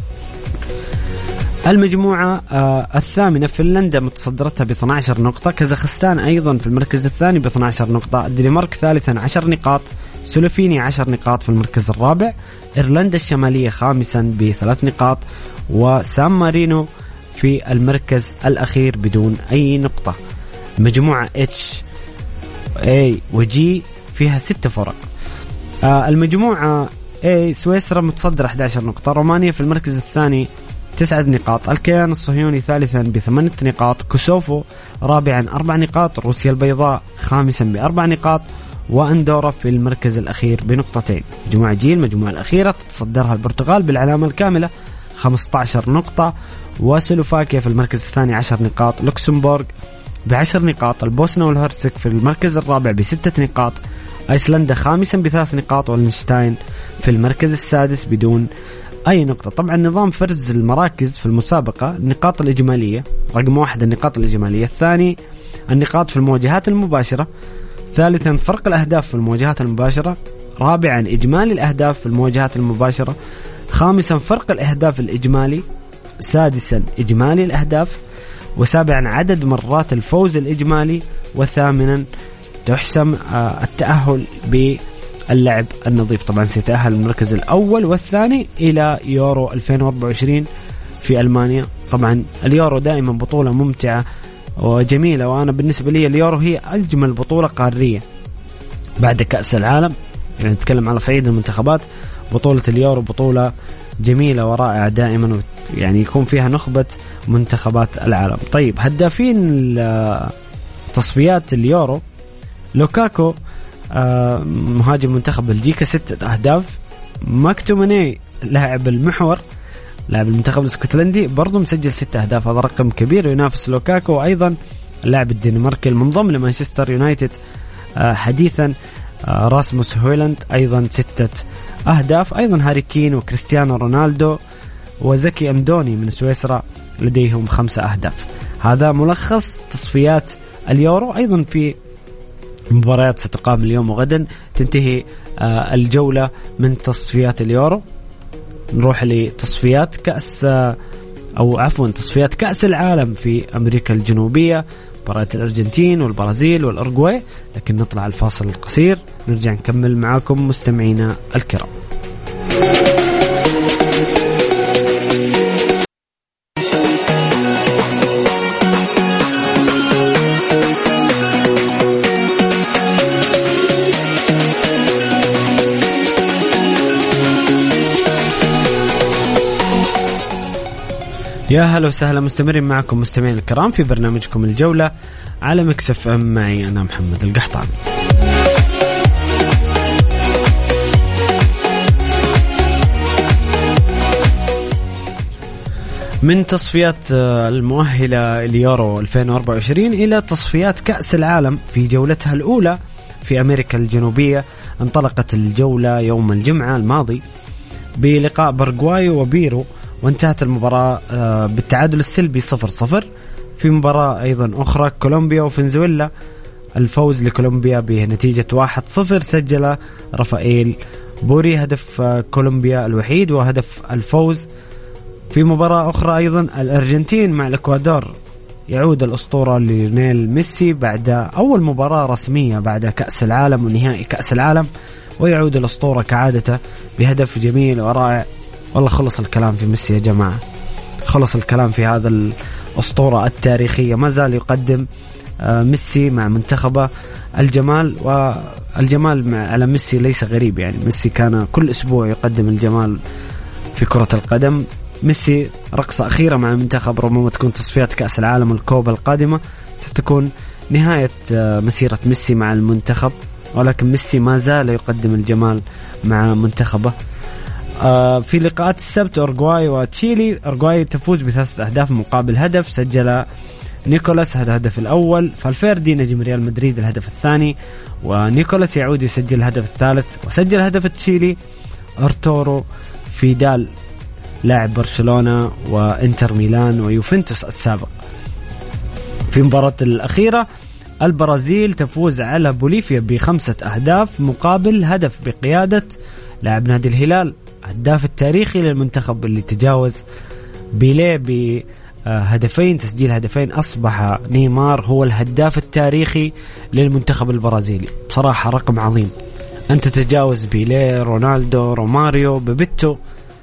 المجموعة آه الثامنة فنلندا متصدرتها ب اثنتي عشرة نقطة، كازاخستان أيضا في المركز الثاني ب اثنتي عشرة نقطة، الدنمارك ثالثا عشر نقاط، سلوفينيا عشر نقاط في المركز الرابع، إيرلندا الشمالية خامسا بثلاث نقاط، وسان مارينو في المركز الأخير بدون أي نقطة. مجموعة H A و G فيها ست فرق. آه المجموعة A سويسرا متصدر أحد عشر نقطة، رومانيا في المركز الثاني تسعة نقاط، الكيان الصهيوني ثالثا بثمانية نقاط، كوسوفو رابعا أربع نقاط، روسيا البيضاء خامسا بأربع نقاط، وأندورا في المركز الأخير بنقطتين. مجموعة جي المجموعة الأخيرة تتصدرها البرتغال بالعلامة الكاملة خمسة عشر نقطة، وسلوفاكيا في المركز الثاني عشر نقاط، لوكسمبورغ بعشر نقاط، البوسنة والهرسك في المركز الرابع بستة نقاط، أيسلندا خامسا بثلاث نقاط، والنشتاين في المركز السادس بدون أي نقطة. طبعا نظام فرز المراكز في المسابقة النقاط الإجمالية، رقم واحد النقاط الإجمالية، الثاني النقاط في المواجهات المباشرة، ثالثا فرق الأهداف في المواجهات المباشرة، رابعا إجمالي الأهداف في المواجهات المباشرة، خامسا فرق الأهداف الإجمالي، سادسا إجمالي الأهداف، وسابعا عدد مرات الفوز الإجمالي، وثامنا تحسم التأهل باللعب النظيف. طبعا سيتأهل المركز الأول والثاني إلى يورو ألفين وأربعة وعشرين في ألمانيا. طبعا اليورو دائما بطولة ممتعة وجميلة، وأنا بالنسبة لي اليورو هي أجمل بطولة قارية بعد كأس العالم. يعني نتكلم على صعيد المنتخبات، بطولة اليورو بطولة جميلة ورائعة دائما، يعني يكون فيها نخبة منتخبات العالم. طيب هدافين تصفيات اليورو، لوكاكو مهاجم منتخب بلجيكا ستة أهداف، ماكتوماني لاعب المحور لاعب المنتخب الاسكتلندي برضو مسجل ستة أهداف، هذا رقم كبير ينافس لوكاكو. وأيضا اللاعب الدنماركي المنضم لمانشستر يونايتد حديثا راسموس هويلاند أيضا ستة أهداف. أيضا هاري كين وكريستيانو رونالدو وزكي أمدوني من سويسرا لديهم خمسة أهداف. هذا ملخص تصفيات اليورو. أيضا في مباريات ستقام اليوم وغدا تنتهي الجولة من تصفيات اليورو، نروح لتصفيات كأس أو عفوا تصفيات كأس العالم في أمريكا الجنوبية، مباريات الأرجنتين والبرازيل والأورجواي. لكن نطلع الفاصل القصير نرجع نكمل معاكم مستمعينا الكرام. يا هلا وسهلا، مستمرين معكم مستمعين الكرام في برنامجكم الجولة على ميكس اف ام، معي أنا محمد القحطاني. من تصفيات المؤهلة ليورو ألفين وأربعة وعشرين إلى تصفيات كأس العالم في جولتها الأولى في أمريكا الجنوبية، انطلقت الجولة يوم الجمعة الماضي بلقاء برغواي وبيرو، وانتهت المباراة بالتعادل السلبي صفر صفر. في مباراة أيضا أخرى كولومبيا وفنزويلا، الفوز لكولومبيا بنتيجة واحد صفر، سجل رافائيل بوري هدف كولومبيا الوحيد وهدف الفوز. في مباراة أخرى أيضا الأرجنتين مع الإكوادور، يعود الأسطورة ليونيل ميسي بعد أول مباراة رسمية بعد كأس العالم ونهائي كأس العالم، ويعود الأسطورة كعادته بهدف جميل ورائع. والله خلص الكلام في ميسي يا جماعة، خلص الكلام في هذا الأسطورة التاريخية، ما زال يقدم ميسي مع منتخبه الجمال، والجمال على ميسي ليس غريب. يعني ميسي كان كل أسبوع يقدم الجمال في كرة القدم. ميسي رقصة أخيرة مع المنتخب، ربما تكون تصفيات كأس العالم الكوبا القادمة ستكون نهاية مسيرة ميسي مع المنتخب، ولكن ميسي ما زال يقدم الجمال مع منتخبه. في لقاءات السبت أورجواي وتشيلي، أورجواي تفوز بثلاثة أهداف مقابل هدف، سجل نيكولاس هذا الهدف الأول، فالفيردي نجم ريال مدريد الهدف الثاني، ونيكولاس يعود يسجل الهدف الثالث، وسجل هدف تشيلي أرتورو فيدال لاعب برشلونة وإنتر ميلان ويوفنتوس السابق. في المباراة الأخيرة البرازيل تفوز على بوليفيا بخمسة أهداف مقابل هدف بقيادة لاعب نادي الهلال، الهداف التاريخي للمنتخب اللي تجاوز بيليه بهدفين، تسجيل هدفين. أصبح نيمار هو الهداف التاريخي للمنتخب البرازيلي، بصراحة رقم عظيم. أنت تتجاوز بيليه، رونالدو، روماريو، بيبيتو،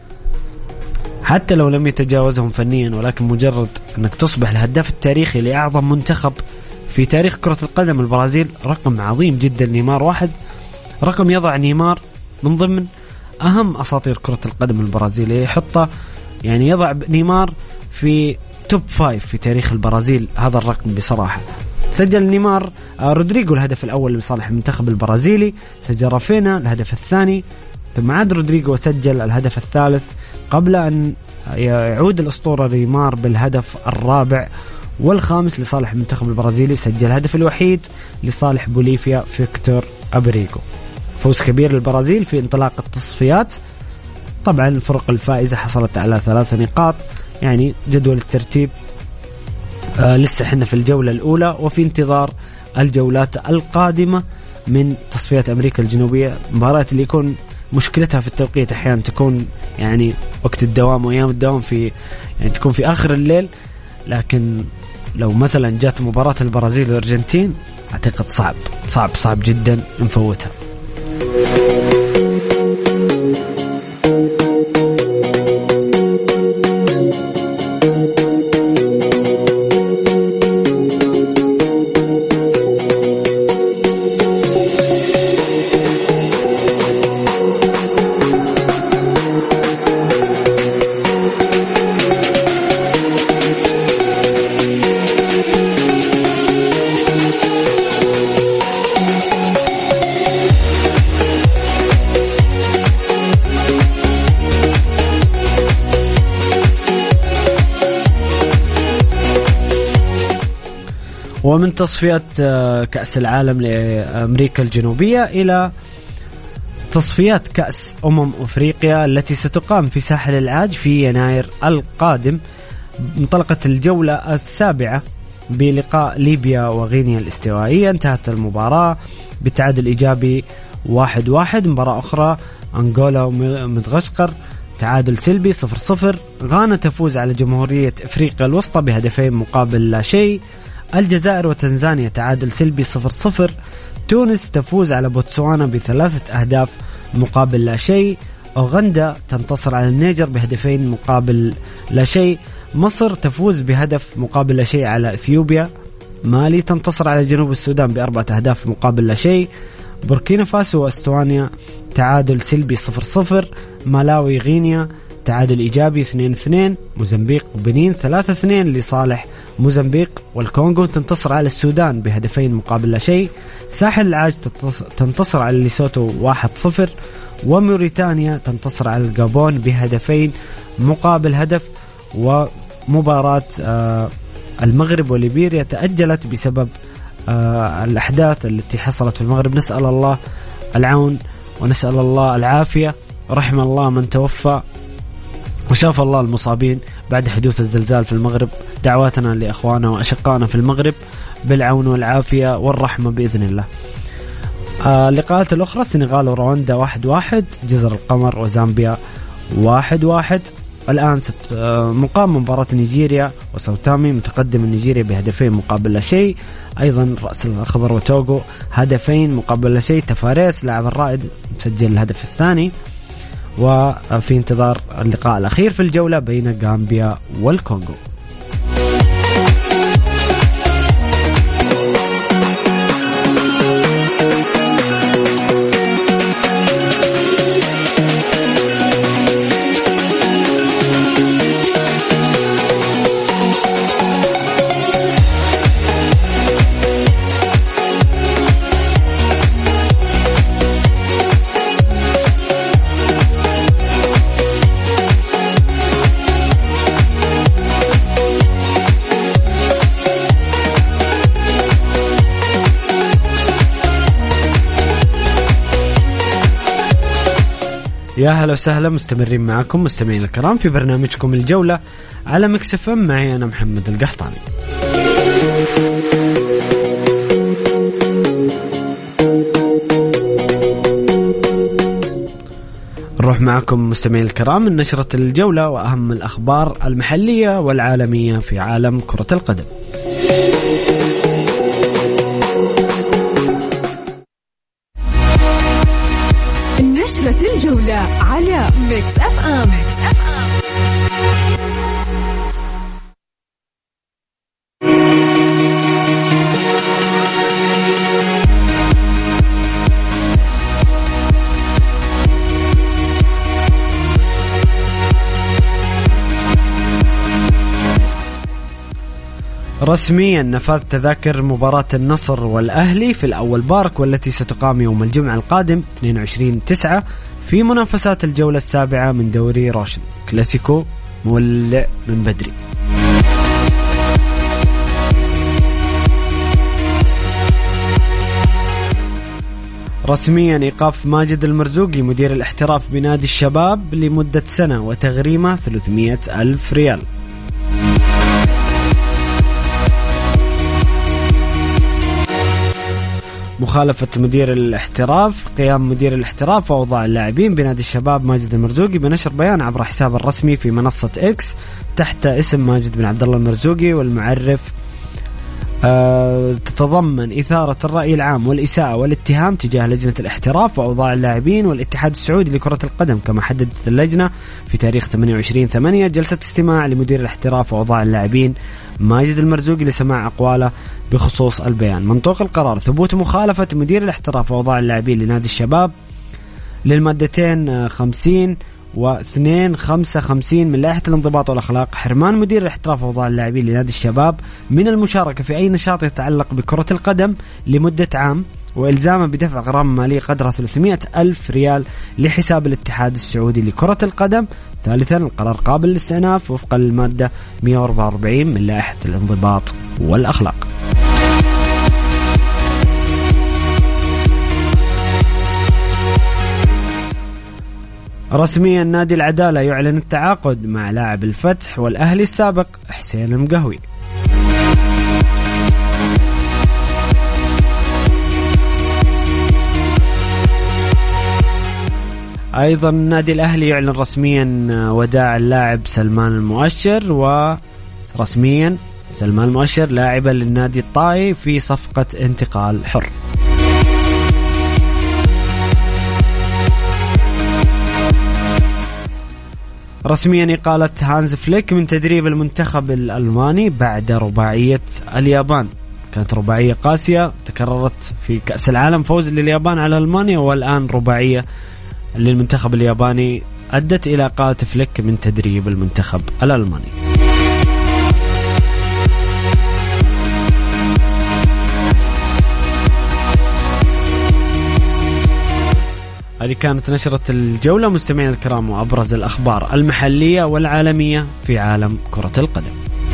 حتى لو لم يتجاوزهم فنيا، ولكن مجرد أنك تصبح الهداف التاريخي لأعظم منتخب في تاريخ كرة القدم البرازيل، رقم عظيم جدا. نيمار واحد رقم يضع نيمار من ضمن أهم أساطير كرة القدم البرازيلية، يحطه يعني يضع نيمار في توب فايف في تاريخ البرازيل هذا الرقم بصراحة. سجل نيمار رودريغو الهدف الأول لصالح المنتخب البرازيلي، سجل رافينا الهدف الثاني، ثم عاد رودريغو سجل الهدف الثالث قبل أن يعود الأسطورة نيمار بالهدف الرابع والخامس لصالح المنتخب البرازيلي. سجل الهدف الوحيد لصالح بوليفيا فيكتور أبريغو. فوز كبير للبرازيل في انطلاق التصفيات. طبعا الفرق الفائزة حصلت على ثلاثة نقاط، يعني جدول الترتيب آه لسه حنا في الجولة الأولى وفي انتظار الجولات القادمة من تصفيات أمريكا الجنوبية. مباراة اللي يكون مشكلتها في التوقيت أحيانا تكون يعني وقت الدوام وأيام الدوام في يعني تكون في آخر الليل، لكن لو مثلا جات مباراة البرازيل والأرجنتين أعتقد صعب صعب صعب جدا نفوتها. ومن تصفيات كأس العالم لأمريكا الجنوبية إلى تصفيات كأس أمم أفريقيا التي ستقام في ساحل العاج في يناير القادم. انطلقت الجولة السابعة بلقاء ليبيا وغينيا الاستوائية، انتهت المباراة بالتعادل الإيجابي واحد واحد. مباراة أخرى أنغولا ومدغشقر تعادل سلبي صفر صفر. غانا تفوز على جمهورية أفريقيا الوسطى بهدفين مقابل لا شيء. الجزائر وتنزانيا تعادل سلبي صفر صفر. تونس تفوز على بوتسوانا بثلاثة أهداف مقابل لا شيء. أوغندا تنتصر على النيجر بهدفين مقابل لا شيء. مصر تفوز بهدف مقابل لا شيء على إثيوبيا. مالي تنتصر على جنوب السودان بأربعة أهداف مقابل لا شيء. بوركينا فاسو واستوانيا تعادل سلبي صفر صفر. مالاوي غينيا تعادل إيجابي اثنين اثنين. موزمبيق وبنين ثلاثة اثنين لصالح موزمبيق. والكونغو تنتصر على السودان بهدفين مقابل لا شيء. ساحل العاج تنتصر على ليسوتو واحد صفر. وموريتانيا تنتصر على الجابون بهدفين مقابل هدف. ومباراة المغرب وليبيريا تأجلت بسبب الأحداث التي حصلت في المغرب. نسأل الله العون ونسأل الله العافية، رحم الله من توفى وشاف الله المصابين بعد حدوث الزلزال في المغرب. دعواتنا لأخوانا وأشقائنا في المغرب بالعون والعافية والرحمة بإذن الله. آه اللقاءات الأخرى السنغال ورواندا واحد واحد. جزر القمر وزامبيا واحد واحد. الآن مقام مباراة نيجيريا وساوتامي، متقدم النيجيريا بهدفين مقابل لا شيء. أيضا رأس الخضر وتوغو هدفين مقابل لا شيء. تفاريس لاعب الرائد مسجل الهدف الثاني. وفي انتظار اللقاء الأخير في الجولة بين غامبيا والكونغو. يا هلا وسهلا، مستمرين معكم مستمعين الكرام في برنامجكم الجولة على ميكس إف إم. معي أنا محمد القحطاني. نروح معكم مستمعين الكرام من نشرة الجولة وأهم الأخبار المحلية والعالمية في عالم كرة القدم. نشرة الجولة على ميكس إف إم. رسميا نفاذ تذاكر مباراة النصر والأهلي في الأول بارك، والتي ستقام يوم الجمعة القادم اثنين وعشرين تسعة في منافسات الجولة السابعة من دوري روشن. كلاسيكو مولع من بدري. رسميا إيقاف ماجد المرزوقي مدير الاحتراف بنادي الشباب لمدة سنة وتغريمه ثلاثمائة ألف ريال. مخالفة مدير الاحتراف قيام مدير الاحتراف وأوضاع اللاعبين بنادي الشباب ماجد المرزوقي بنشر بيان عبر حسابه الرسمي في منصة إكس تحت اسم ماجد بن عبد الله المرزوقي، والمعرف أه تتضمن إثارة الرأي العام والإساءة والاتهام تجاه لجنة الاحتراف وأوضاع اللاعبين والاتحاد السعودي لكرة القدم، كما حددت اللجنة في تاريخ ثمانية وعشرين ثمانية جلسة استماع لمدير الاحتراف وأوضاع اللاعبين ماجد المرزوقي لسماع أقواله بخصوص البيان. منطوق القرار ثبوت مخالفة مدير الاحتراف وأوضاع اللاعبين لنادي الشباب للمادتين خمسين واثنين خمسة خمسين من لائحة الانضباط والأخلاق، حرمان مدير الاحتراف وأوضاع اللاعبين لنادي الشباب من المشاركة في أي نشاط يتعلق بكرة القدم لمدة عام، وإلزامه بدفع غرامة مالية قدرها ثلاثمائة ألف ريال لحساب الاتحاد السعودي لكرة القدم. ثالثا القرار قابل للاستئناف وفقا للمادة مئة وأربعة وأربعين من لائحة الانضباط والأخلاق. رسميا نادي العدالة يعلن التعاقد مع لاعب الفتح والأهلي السابق حسين المقهوي. أيضا نادي الأهلي يعلن رسميا وداع اللاعب سلمان المؤشر، ورسميا سلمان المؤشر لاعبا للنادي الطائي في صفقة انتقال حر. رسميا إقالة هانز فليك من تدريب المنتخب الألماني بعد رباعية اليابان. كانت رباعية قاسية تكررت في كأس العالم، فوز لليابان على ألمانيا، والآن رباعية للمنتخب الياباني أدت إلى إقالة فليك من تدريب المنتخب الألماني. هذه كانت نشرة الجولة مستمعين الكرام، وأبرز الأخبار المحلية والعالمية في عالم كرة القدم.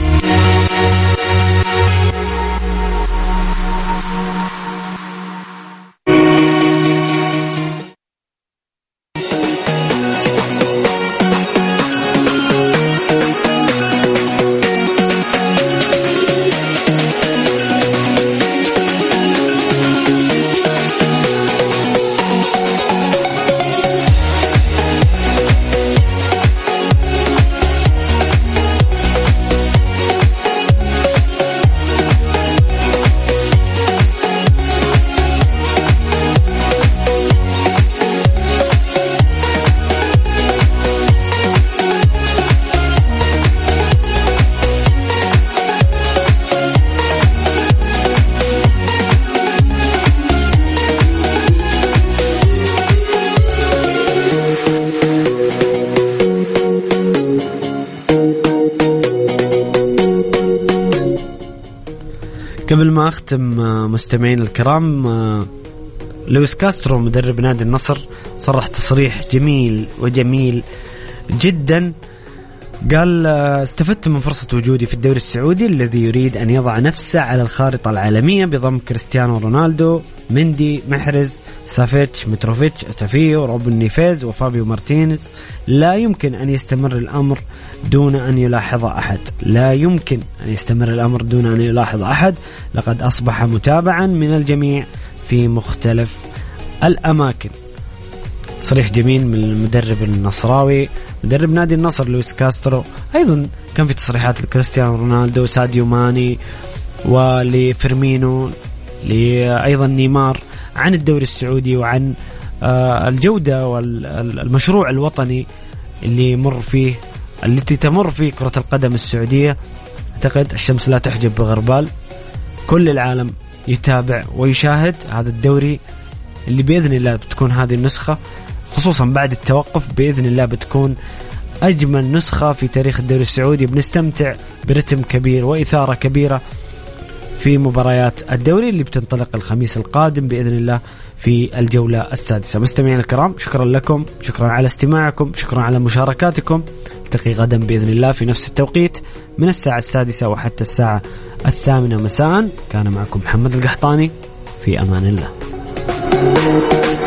قبل ما أختم مستمعين الكرام، لويس كاسترو مدرب نادي النصر صرح تصريح جميل وجميل جدا. قال استفدت من فرصة وجودي في الدوري السعودي الذي يريد أن يضع نفسه على الخارطة العالمية بضم كريستيانو رونالدو، مندي، محرز، سافيتش، متروفيتش، أوتافيو، روبن نيفيز وفابيو مارتينيز. لا يمكن أن يستمر الأمر دون أن يلاحظ أحد لا يمكن أن يستمر الأمر دون أن يلاحظ أحد لقد أصبح متابعا من الجميع في مختلف الأماكن. تصريح جميل من المدرب النصراوي مدرب نادي النصر لويس كاسترو. أيضا كان في تصريحات لكريستيانو رونالدو، ساديو ماني، ولفيرمينو، لأيضا نيمار عن الدوري السعودي وعن الجودة والمشروع الوطني اللي يمر فيه التي تمر فيه كرة القدم السعودية. أعتقد الشمس لا تحجب بغربال، كل العالم يتابع ويشاهد هذا الدوري اللي بإذن الله بتكون هذه النسخة، خصوصا بعد التوقف بإذن الله بتكون أجمل نسخة في تاريخ الدوري السعودي. بنستمتع برتم كبير وإثارة كبيرة في مباريات الدوري اللي بتنطلق الخميس القادم بإذن الله في الجولة السادسة. مستمعين الكرام، شكرا لكم، شكرا على استماعكم، شكرا على مشاركاتكم. التقي غدا بإذن الله في نفس التوقيت من الساعة السادسة وحتى الساعة الثامنة مساء. كان معكم محمد القحطاني، في أمان الله.